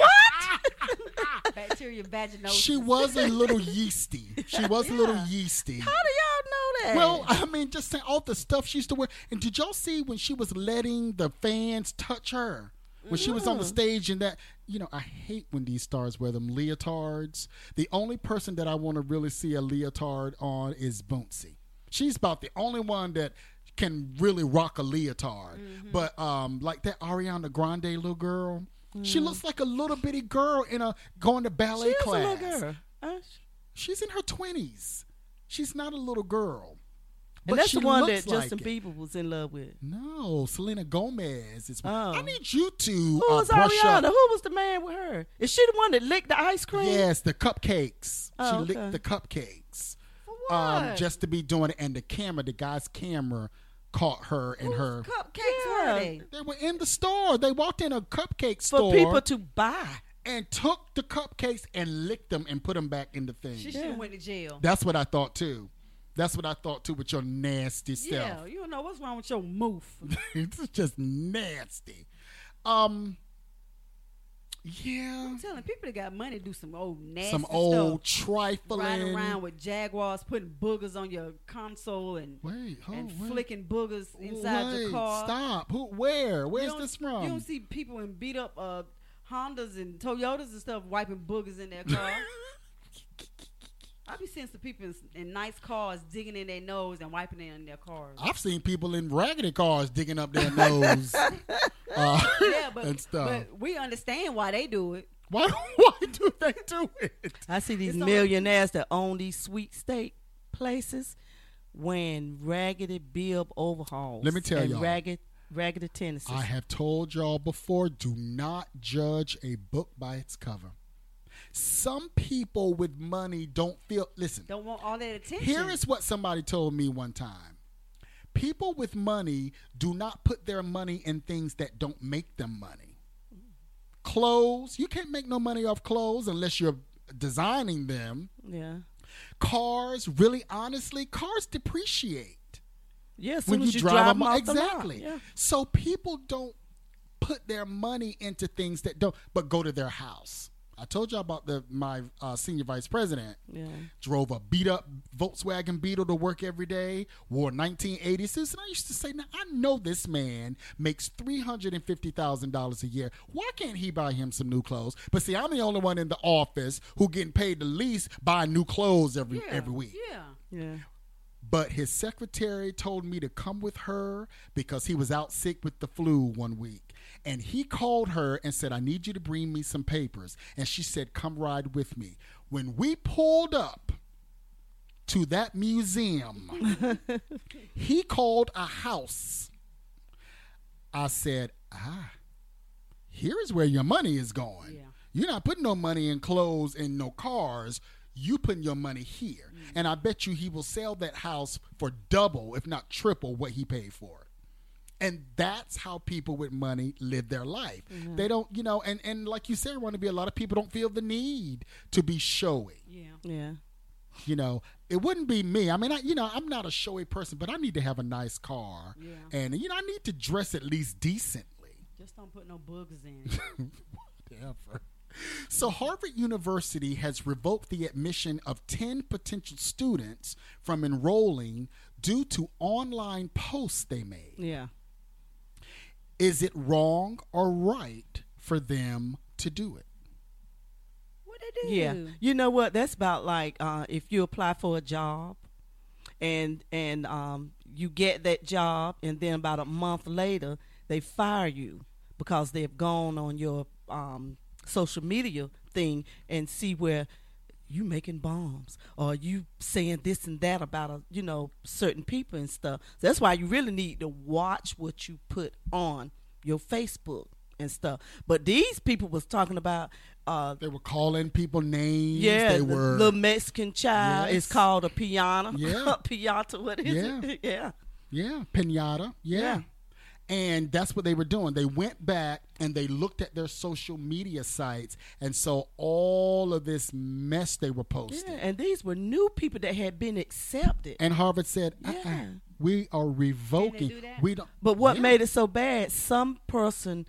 What? Bacteria vaginosis. She was a little yeasty. She was a little Yeah. yeasty. How do y'all know that? Well, I mean, just saying all the stuff she used to wear. And did y'all see when she was letting the fans touch her? When she was on the Mm. stage and that, you know, I hate when these stars wear them leotards. The only person that I want to really see a leotard on is Boonsie. She's about the only one that can really rock a leotard. Mm-hmm. But um, like that Ariana Grande little girl, she Mm. looks like a little bitty girl in a going to ballet she is class. a little girl. Uh, She's in her twenties. She's not a little girl. and that's she the one looks that like Justin it. Bieber was in love with. No, Selena Gomez is. Oh. I need you to Who uh, was brush Ariana? up. Who was the man with her? Is she the one that licked the ice cream? Yes, the cupcakes. Oh, she okay. licked the cupcakes. For Um, what? just to be doing it, and the camera, the guy's camera, caught her and Whose her. cupcakes Yeah. were they? They were in the store. They walked in a cupcake For store people to buy. and took the cupcakes and licked them and put them back in the thing. She should have went to jail. That's what I thought too. That's what I thought too with your nasty Yeah, self. you don't know what's wrong with your moof. It's just nasty. Um. Yeah. I'm telling people that got money do some old nasty Some old stuff. trifling. Riding around with Jaguars, putting boogers on your console and Wait, oh, and wait. flicking boogers inside Wait, your car. Stop. Who? Where? You Where's don't- this from? You don't see people in beat up uh, Hondas and Toyotas and stuff wiping boogers in their car. I be seeing some people in, in nice cars digging in their nose and wiping it in their cars. I've seen people in raggedy cars digging up their nose uh, yeah, but, and stuff. but we understand why they do it. Why? Why do they do it? I see these It's on- millionaires that own these sweet steak places wearing raggedy bib overalls. Let me tell and y'all. ragged, raggedy tennises. I have told y'all before, do not judge a book by its cover. Some people with money don't feel, listen, Don't want all that attention. here is what somebody told me one time. People with money do not put their money in things that don't make them money. Clothes, you can't make no money off clothes unless you're designing them. yeah. Cars, really honestly, cars depreciate. Yeah, as soon when as you, you drive, drive them them off the lot. exactly. Yeah. So people don't put their money into things that don't, but go to their house. I told y'all about the my uh, senior vice president Yeah. drove a beat up Volkswagen Beetle to work every day, wore nineteen eighty-six, and I used to say, now I know this man makes three hundred and fifty thousand dollars a year. Why can't he buy him some new clothes? But see, I'm the only one in the office who getting paid the least buying new clothes every yeah, every week. Yeah. Yeah. But his secretary told me to come with her because he was out sick with the flu one week. And he called her and said, I need you to bring me some papers. And she said, come ride with me. When we pulled up to that museum, he called a house. I said, ah, here is where your money is going. Yeah. You're not putting no money in clothes and no cars. You putting your money here. Mm. And I bet you he will sell that house for double, if not triple, what he paid for it. And that's how people with money live their life. Mm-hmm. They don't, you know, and, and like you said, want to be a lot of people don't feel the need to be showy. Yeah. Yeah. You know, it wouldn't be me. I mean, I, you know, I'm not a showy person, but I need to have a nice car. Yeah. And, you know, I need to dress at least decently. Just don't put no boogers in. Whatever. So Harvard University has revoked the admission of ten potential students from enrolling due to online posts they made. Yeah. Is it wrong or right for them to do it? What they do? Yeah. You know what? That's about like uh, if you apply for a job and and um, you get that job, and then about a month later they fire you because they've gone on your um, social media thing and see where you making bombs or you saying this and that about a, you know, certain people and stuff. So that's why you really need to watch what you put on your Facebook and stuff. But these people was talking about uh They were calling people names. yeah, They the were. little Mexican child Yes. is called a piana. Yeah. Piata, what is Yeah. it? Yeah. Yeah, pinata. Yeah. Yeah. And that's what they were doing. They went back and they looked at their social media sites and saw all of this mess they were posting. Yeah, and these were new people that had been accepted. And Harvard said, uh-uh, Yeah. we are revoking. do that? We don't. But what Yeah. made it so bad, some person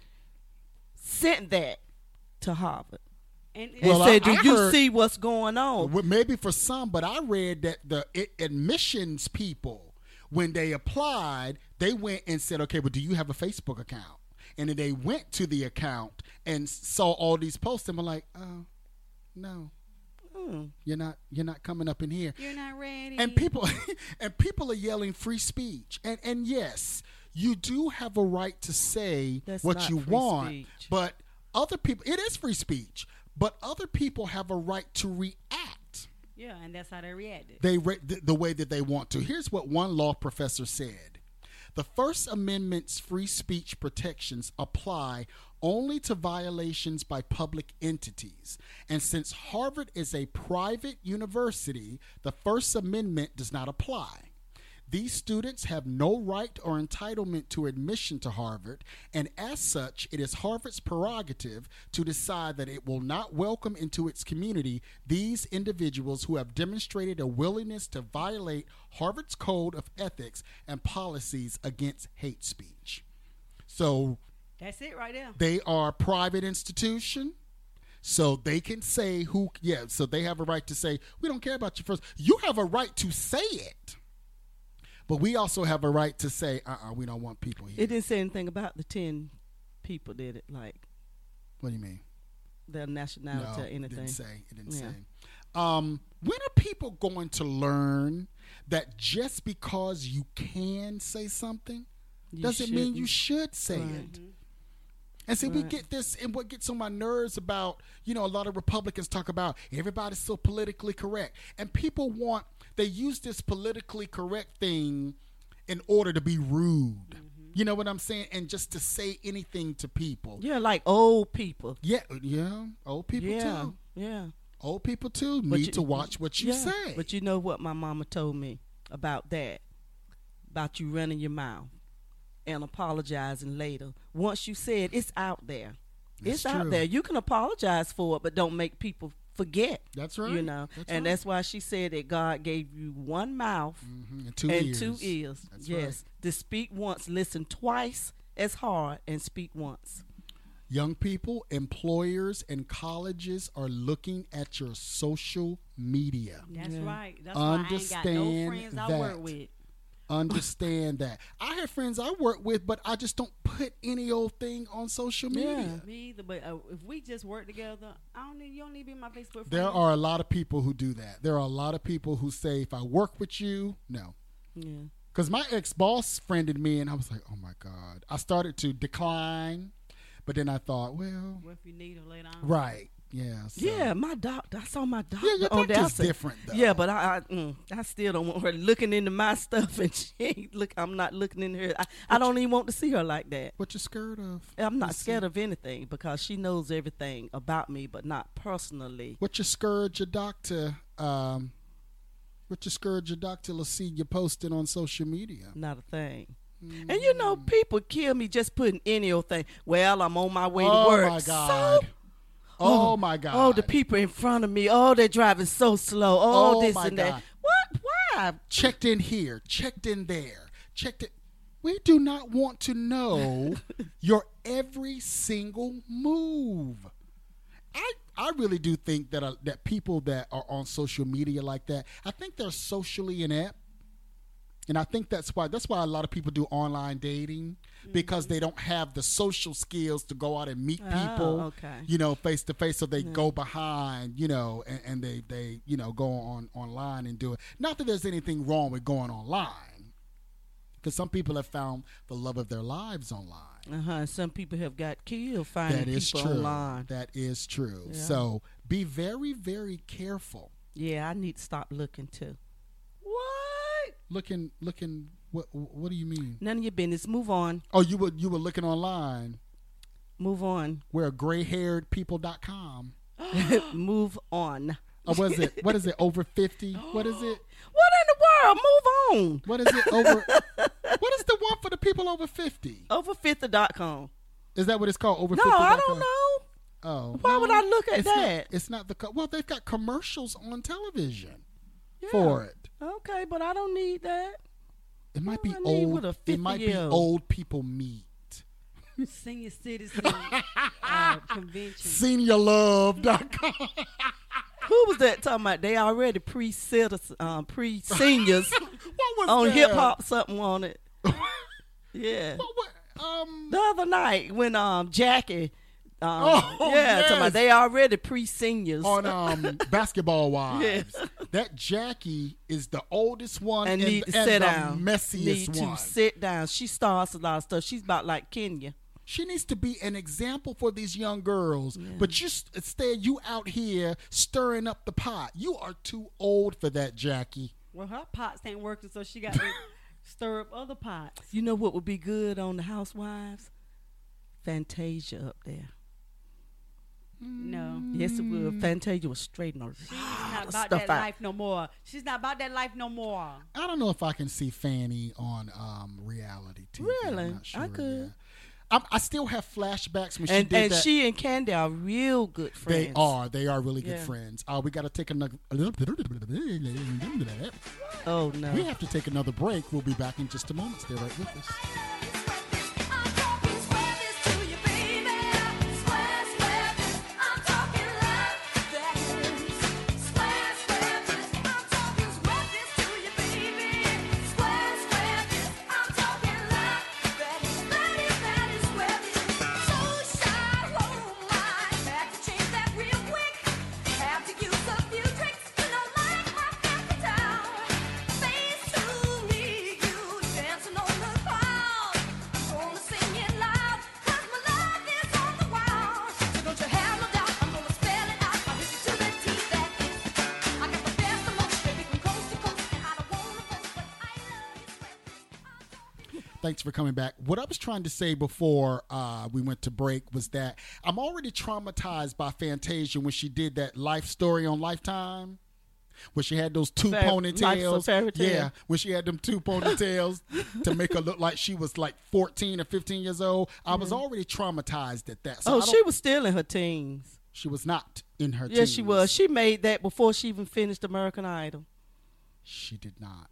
sent that to Harvard And and Well, said, I- do I you heard- see what's going on? Well, maybe for some, but I read that the i- admissions people, when they applied, they went and said, okay, but do you have a Facebook account? And then they went to the account and saw all these posts and were like, oh, no, Hmm. you're not, you're not coming up in here. you're not ready. And people, and people are yelling free speech. And and yes, you do have a right to say That's what not you free want, speech. but other people, it is free speech, but other people have a right to react. yeah, and that's how they reacted. They re- the, the way that they want to. Here's what one law professor said. The First Amendment's free speech protections apply only to violations by public entities. And since Harvard is a private university, the First Amendment does not apply. These students have no right or entitlement to admission to Harvard, and as such, it is Harvard's prerogative to decide that it will not welcome into its community these individuals who have demonstrated a willingness to violate Harvard's code of ethics and policies against hate speech. So That's it right there. they are a private institution. So they can say who, yeah, so they have a right to say, we don't care about you first. You have a right to say it. But we also have a right to say, uh-uh, we don't want people here. It didn't say anything about the ten people, did it? Like What do you mean? their nationality No, or it anything? didn't say. It didn't Yeah. say. Um, when are people going to learn that just because you can say something You doesn't mean you shouldn't. should say Right. it? And see, we Right. get this, and what gets on my nerves about, you know, a lot of Republicans talk about everybody's so politically correct. And people want, they use this politically correct thing in order to be rude. Mm-hmm. You know what I'm saying? And just to say anything to people. Yeah, like old people. Yeah, yeah. Old people yeah, too. yeah. Old people too But need you- to watch what you yeah, say. But you know what my mama told me about that, about you running your mouth and apologizing later. Once you said, it's out there. That's it's out true. there. You can apologize for it, but don't make people forget. That's right. You know, That's and right. that's why she said that God gave you one mouth Mhm, and two and ears. two ears. That's yes, to speak once, listen twice as hard, and speak once. Young people, employers, and colleges are looking at your social media. That's Yeah. right. That's why I ain't got no Understand friends I that. work with. Understand that. I have friends I work with, but I just don't put any old thing on social media. Me either, but uh, if we just work together, I don't need you don't need to be my Facebook friend. There are a lot of people who do that. There are a lot of people who say, if I work with you, no. Yeah. Because my ex-boss friended me, and I was like, oh, my God. I started to decline, but then I thought, well, What if you need her later on? right. Yeah. So. Yeah, my doctor. I saw my doctor. Yeah, your on there. I doctor's said- different, though. Yeah, but I, I, mm, I still don't want her looking into my stuff, and she ain't look. I'm not looking in her. I, I don't even want to see her like that. What you scared of? I'm not Let's scared see. of anything because she knows everything about me, but not personally. What you scared your doctor? Um, what you scared your doctor to see you posting on social media? Not a thing. And you know, people kill me just putting any old thing. Well, I'm on my way Oh to work. my God. So, Oh, my God. oh, the people in front of me. Oh, they're driving so slow. Oh, Oh, this my and that. God. What? Why? Checked in here, checked in there, checked it. We do not want to know your every single move. I I really do think that uh, that people that are on social media like that, I think they're socially inept. And I think that's why that's why a lot of people do online dating, because they don't have the social skills to go out and meet Oh, people, okay. you know, face to face. So they go behind, you know, and, and they, they, you know, go on online and do it. Not that there's anything wrong with going online, because some people have found the love of their lives online. Uh-huh. Some people have got killed finding That is people true. online. That is true. Yeah. So be very, very careful. Yeah, I need to stop looking too. What? Looking, looking. What? What do you mean? None of your business. Move on. Oh, you were you were looking online. Move on. We're grey haired people dot com. Move on. Or what is it? What is it? Over fifty? What is it? What in the world? Move on. What is it? Over. What is the one for the people over fifty? Over fifty dot com. Is that what it's called? Over No, fifty. I don't know. Oh, Why would I look at it's that? Not, it's not the. Co- well, they've got commercials on television Yeah. for it. Okay, but I don't need that. It might Well, be I need old. what a It might be fifty-year-old. old people meet. Senior citizen uh, convention. senior love dot com. Who was that talking about? They already pre um, pre seniors What was on that? hip hop something on it. Yeah. What, what, um. The other night when um Jackie um Oh, yeah, talking yes. about they already pre seniors. On um Basketball Wives, Yes. that Jackie is the oldest one and and, need to and sit the down. messiest Need one. to sit down. She starts a lot of stuff. She's about like Kenya. She needs to be an example for these young girls. But you st- instead, you out here stirring up the pot. You are too old for that, Jackie. Well, her pots ain't working, so she got to stir up other pots. You know what would be good on the Housewives? Fantasia up there. No. Yes, it would. Fantasia was straighten her. She's not about stuff that out. life no more. She's not about that life no more. I don't know if I can see Fanny on um, reality T V. Really? I'm not sure, I could. yeah. I'm, I still have flashbacks when she And did and that. she and Candy are real good friends. They are. They are really good Yeah. friends. Uh, we got to take another. Oh no. We have to take another break. We'll be back in just a moment. Stay right with us. I'm talking square this to you, baby. Square, square this. I'm talking love that is. Square, square this. I'm talking square this to you, baby. Square, square this. I'm talking love that is. That is, that is square this. So shy, oh my. Had to change that real quick. Have to use a few tricks to not like my fancy town. Face to me, you dancing on the cloud. Gonna sing it loud, 'cause my love is on the wild. So don't you have no doubt, I'm gonna spell it out. I'll hit you to the T, that is. I got the best of most, baby, from coast to coast. And I don't wanna boast, but I love you. Thanks for coming back. What I was trying to say before uh, we went to break was that I'm already traumatized by Fantasia when she did that life story on Lifetime, where she had those two Fair- Life's a ponytails. Fairy Tale. Yeah, when she had them two ponytails to make her look like she was like fourteen or fifteen years old. I was already traumatized at that. So Oh, I don't- she was still in her teens. she was not in her Yes, she teens. was. She made that before she even finished American Idol. She did not.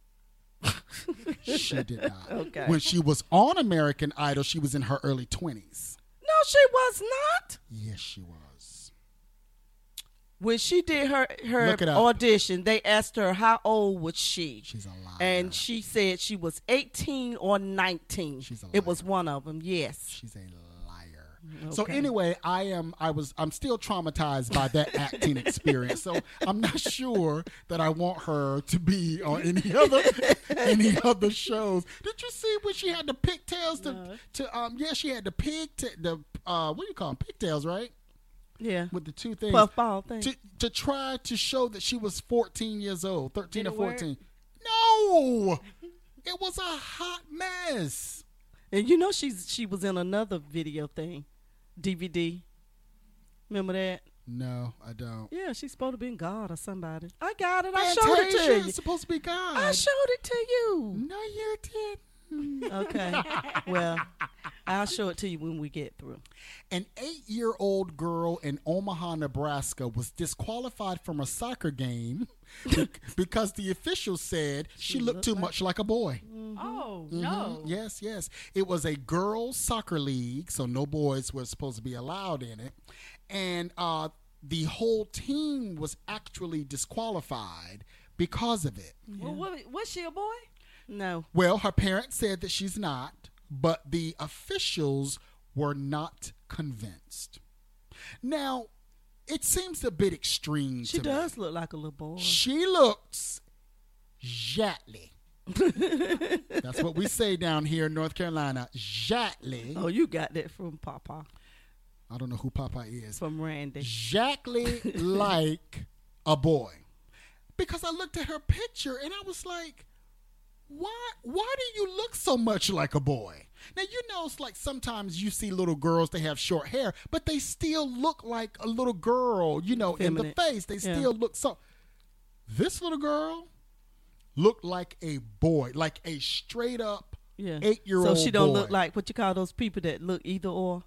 She did not. Okay. When she was on American Idol, she was in her early twenties. No, she was not. Yes, she was. When she did her her Look it up. audition, they asked her how old was she, She's a liar. and she said she was eighteen or nineteen. She's a It was liar. one of them. Yes. She's a liar. So Okay. anyway, I am. I was. I'm still traumatized by that acting experience. So I'm not sure that I want her to be on any other any other shows. Did you see when she had the pigtails to to um? Yeah, she had the pig to the uh. What do you call them? Pigtails, right? Yeah. With the two things. Puffball thing. to to try to show that she was fourteen years old, thirteen Did or it work? fourteen. No, it was a hot mess. And you know she's she was in another video thing, D V D. Remember that? No, I don't. Yeah, she's supposed to be in God or somebody. I got it. I showed it Fantasia to is you. supposed to be God. I showed it to you. No, you did Okay. Well, I'll show it to you when we get through. An eight-year-old girl in Omaha, Nebraska was disqualified from a soccer game be- because the officials said she, looked looked too like- much like a boy. Oh Mhm. no! Yes, yes. It was a girls' soccer league, so no boys were supposed to be allowed in it. And uh, the whole team was actually disqualified because of it. Well, what, was she a boy? No. Well, her parents said that she's not, but the officials were not convinced. Now, it seems a bit extreme She to does me. look like a little boy. She looks Jatly. That's what we say down here in North Carolina. Jatly. Oh, you got that from Papa, I don't know who Papa is. from Randy. Exactly like a boy. Because I looked at her picture and I was like, why why do you look so much like a boy? Now, you know, it's like sometimes you see little girls, they have short hair, but they still look like a little girl, you know, in Feminine. the face. They Yeah. still look so. This little girl looked like a boy, like a straight up Yeah. eight-year-old So she don't boy. look like what you call those people that look either or.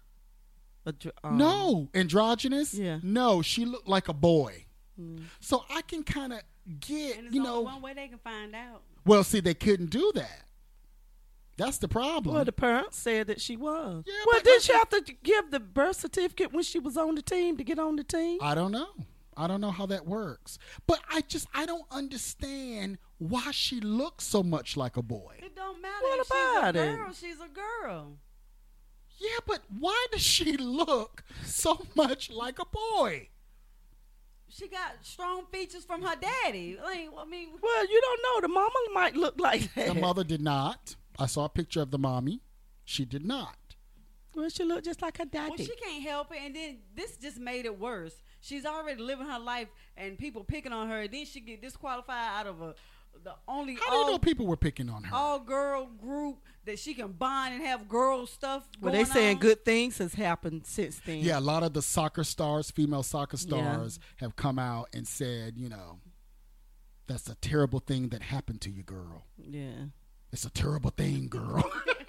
A dr- um, No, androgynous. Yeah. No, she looked like a boy. Mm. So I can kind of get, And it's you only know. one way they can find out. Well, see, they couldn't do that. That's the problem. Well, the parents said that she was. Yeah, well, but- did she have to give the birth certificate when she was on the team to get on the team? I don't know. I don't know how that works. But I just I don't understand why she looks so much like a boy. It don't matter What if about she's a it? girl. She's a girl. Yeah, but why does she look so much like a boy? She got strong features from her daddy. Like, I mean, Well, you don't know. The mama might look like that. The mother did not. I saw a picture of the mommy. She did not. Well, she look just like her well, daddy. she can't help it. And then this just made it worse. She's already living her life, and people picking on her. And then she get disqualified out of a the only How do you all, know people were picking on her? all girl group that she can bond and have girl stuff. well, going they saying on. good things has happened since then. Yeah, a lot of the soccer stars, female soccer Yeah. stars, have come out and said, you know, that's a terrible thing that happened to you, girl. Yeah. It's a terrible thing, girl.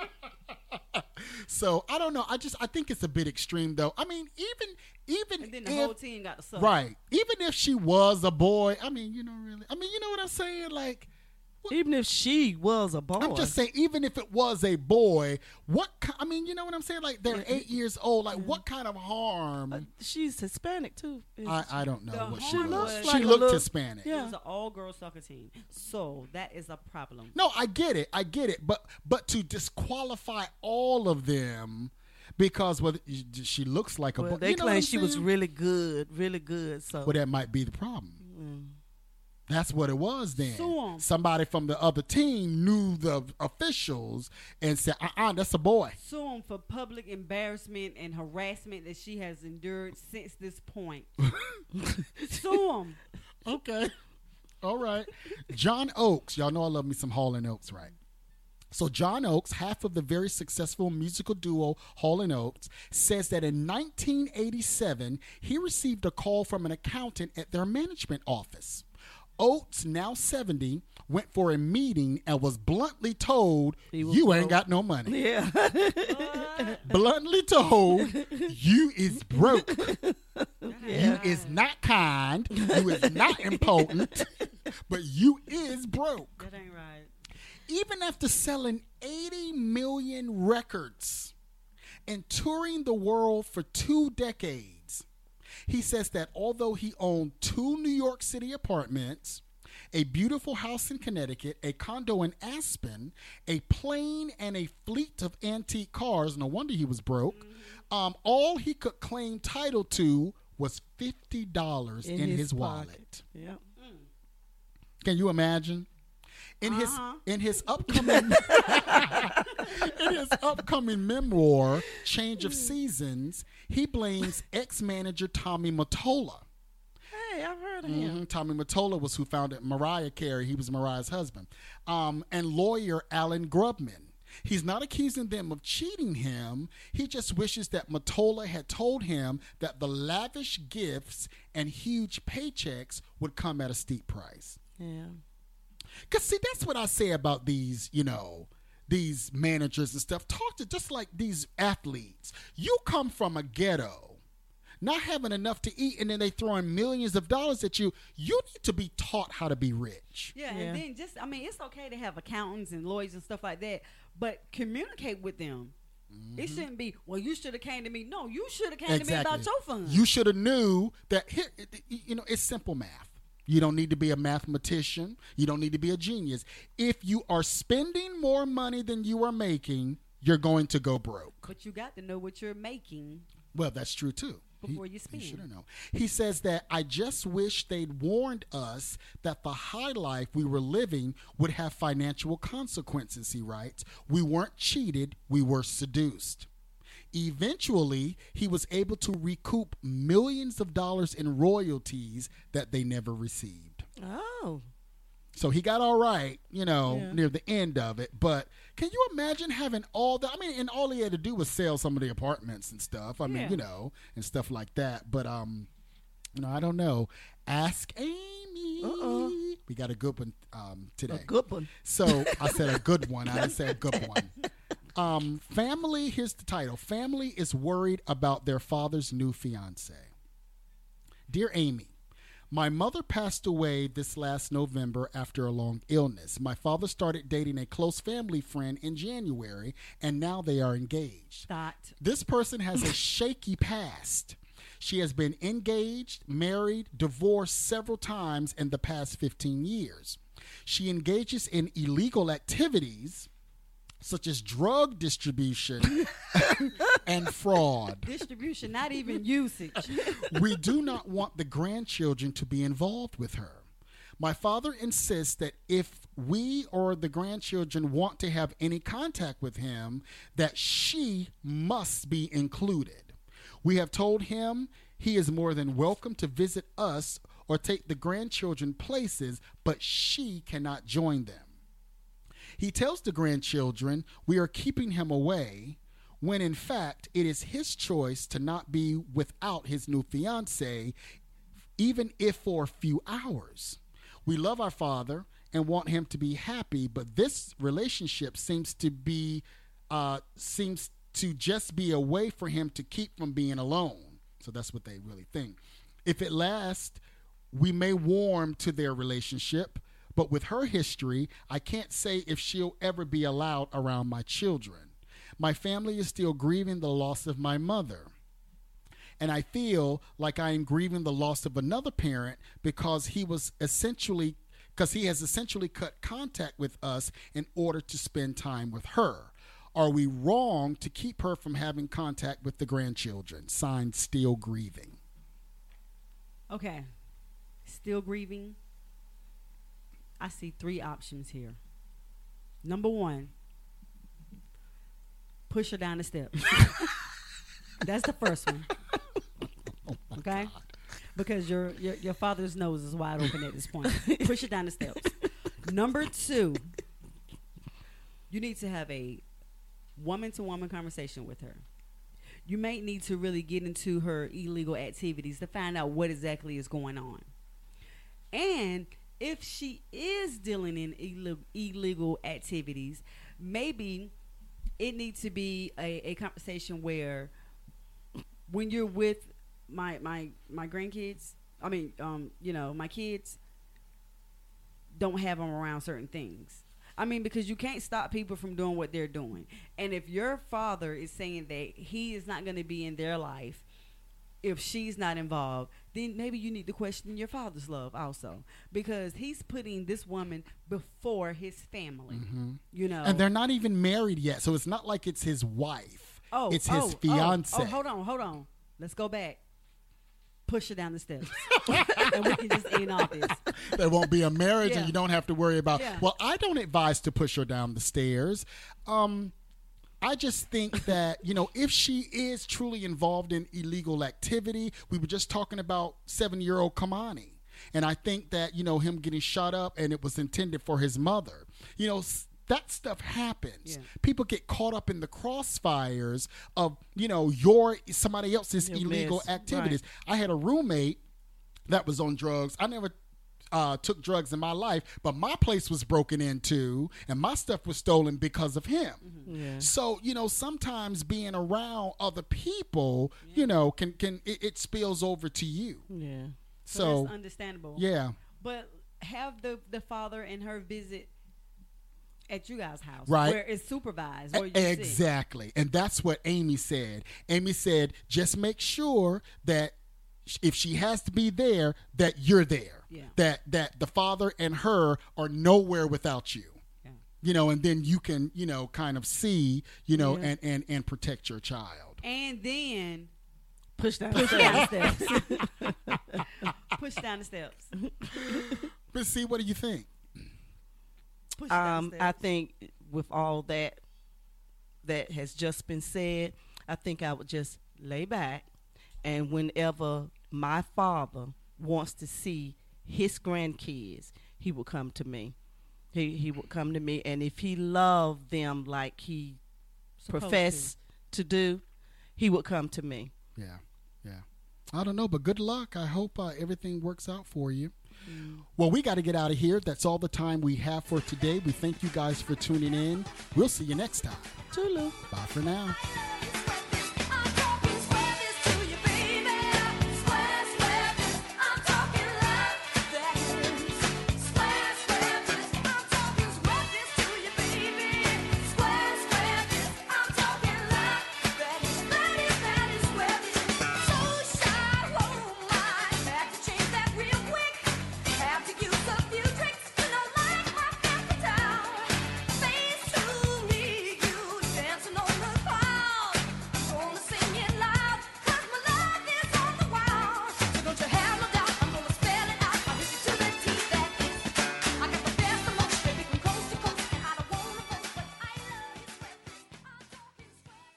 So I don't know. I just I think it's a bit extreme, though. I mean, even even And then the if, whole team got to suffer. right, even if she was a boy, I mean, you know, really, I mean, you know what I'm saying? Like, Even if she was a boy. I'm just saying, even if it was a boy, what? ki- I mean, you know what I'm saying? Like, they're eight years old. Like, what kind of harm? She's Hispanic too. isn't I, she? I don't know The what she harm was. was- She like a looked little- Hispanic. It Yeah. was an all-girl soccer team, so that is a problem. No, I get it. I get it. But but to disqualify all of them because well, she looks like a Well, boy. they you know what claim I'm she was saying? really good, really good. So Well, that might be the problem. That's what it was then. Sue 'em. Somebody from the other team knew the officials and said, uh-uh, that's a boy. Sue him for public embarrassment and harassment that she has endured since this point. Sue him. Okay. All right. John Oakes. Y'all know I love me some Hall and Oates, right? So John Oakes, half of the very successful musical duo Hall and Oates, says that in nineteen eighty-seven, he received a call from an accountant at their management office. Oates, now seventy, went for a meeting and was bluntly told, He was you ain't broke. got no money. yeah, Bluntly told, you is broke. You yeah. is not kind. You is not important. But you is broke. That ain't right. Even after selling eighty million records and touring the world for two decades, he says that although he owned two New York City apartments, a beautiful house in Connecticut, a condo in Aspen, a plane, and a fleet of antique cars, no wonder he was broke, um, all he could claim title to was fifty dollars in, his, wallet. pocket. Yeah. Can you imagine? In Uh-huh. his in his upcoming in his upcoming memoir, Change of Seasons, he blames ex-manager Tommy Mottola. Hey, I've heard of him. Mhm. Tommy Mottola was who founded Mariah Carey. He was Mariah's husband. Um, and lawyer Alan Grubman. He's not accusing them of cheating him. He just wishes that Mottola had told him that the lavish gifts and huge paychecks would come at a steep price. Yeah. Because, see, that's what I say about these, you know, these managers and stuff. Talk to just like these athletes. You come from a ghetto, not having enough to eat, and then they throwing millions of dollars at you. You need to be taught how to be rich. Yeah, Yeah. and then just, I mean, it's okay to have accountants and lawyers and stuff like that, but communicate with them. It shouldn't be, well, you should have came to me. No, you should have came to me about your funds. You should have knew that. Here, you know, it's simple math. You don't need to be a mathematician. You don't need to be a genius. If you are spending more money than you are making, you're going to go broke. But you got to know what you're making. Well, that's true too. Before He- you spend. He should have known. He says that I just wish they'd warned us that the high life we were living would have financial consequences, he writes. We weren't cheated, we were seduced. Eventually, he was able to recoup millions of dollars in royalties that they never received. Oh. So he got all right, you know, Yeah. near the end of it. But can you imagine having all that? I mean, and all he had to do was sell some of the apartments and stuff. I mean, Yeah. you know, and stuff like that. But, um, you know, I don't know. Ask Amy. Uh-uh. We got a good one um, today. A good one. So I said a good one. I didn't say a good one. Um, family, here's the title. Family is worried about their father's new fiance. Dear Amy, my mother passed away this last November after a long illness. My father started dating a close family friend in January, and now they are engaged. Dot. This person has a shaky past. She has been engaged, married, divorced several times in the past fifteen years. She engages in illegal activities such as drug distribution and fraud. Distribution, not even usage. We do not want the grandchildren to be involved with her. My father insists that if we or the grandchildren want to have any contact with him, that she must be included. We have told him he is more than welcome to visit us or take the grandchildren places, but she cannot join them. He tells the grandchildren we are keeping him away, when in fact it is his choice to not be without his new fiancée, even if for a few hours. We love our father and want him to be happy, but this relationship seems to be uh, seems to just be a way for him to keep from being alone. So that's what they really think. If it lasts, we may warm to their relationship, but with her history, I can't say if she'll ever be allowed around my children. My family is still grieving the loss of my mother. And I feel like I am grieving the loss of another parent because he was essentially, because he has essentially cut contact with us in order to spend time with her. Are we wrong to keep her from having contact with the grandchildren? Signed, Still Grieving. Okay. Still grieving. I see three options here. Number one, push her down the steps. That's the first one. Okay? Because your, your your father's nose is wide open at this point. Push her down the steps. Number two, you need to have a woman-to-woman conversation with her. You may need to really get into her illegal activities to find out what exactly is going on. And if she is dealing in illegal, illegal activities, maybe it needs to be a, a conversation where when you're with my my my grandkids, I mean, um, you know, my kids, don't have them around certain things. I mean, because you can't stop people from doing what they're doing. And if your father is saying that he is not going to be in their life if she's not involved, then maybe you need to question your father's love also, because he's putting this woman before his family. You know, And they're not even married yet, so it's not like it's his wife. oh, it's oh, his oh, fiance. Oh, hold on, hold on. Let's go back. Push her down the steps, and we can just end all this. There won't be a marriage, Yeah. and you don't have to worry about. Yeah. Well, I don't advise to push her down the stairs. Um, I just think that, you know, if she is truly involved in illegal activity, we were just talking about seven-year-old Kamani. And I think that, you know, him getting shot up and it was intended for his mother. You know, s- that stuff happens. Yeah. People get caught up in the crossfires of, you know, your somebody else's Your illegal mess, activities. I had a roommate that was on drugs. I never uh, took drugs in my life, but my place was broken into and my stuff was stolen because of him. Yeah. So, you know, sometimes being around other people, you know, can, can it, it spills over to you. Yeah. So, So, that's understandable. yeah. But have the the father and her visit at you guys' house, Right. where it's supervised. E- Where you see. Exactly. And that's what Amy said. Amy said, just make sure that sh- if she has to be there, that you're there. Yeah. That that the father and her are nowhere without you. Yeah. You know, and then you can, you know, kind of see, you know, Yeah. and, and, and protect your child. And then Push down push the down stairs. the steps. Push down the steps. But see, what do you think? Push down Um, the I steps. think with all that that has just been said, I think I would just lay back, and whenever my father wants to see his grandkids, he will come to me. He he would come to me, and if he loved them like he Supposed professed to do, he would come to me. Yeah. Yeah. I don't know, but good luck. I hope uh, everything works out for you. Mm. Well, we got to get out of here. That's all the time we have for today. We thank you guys for tuning in. We'll see you next time. Tulu. Bye for now.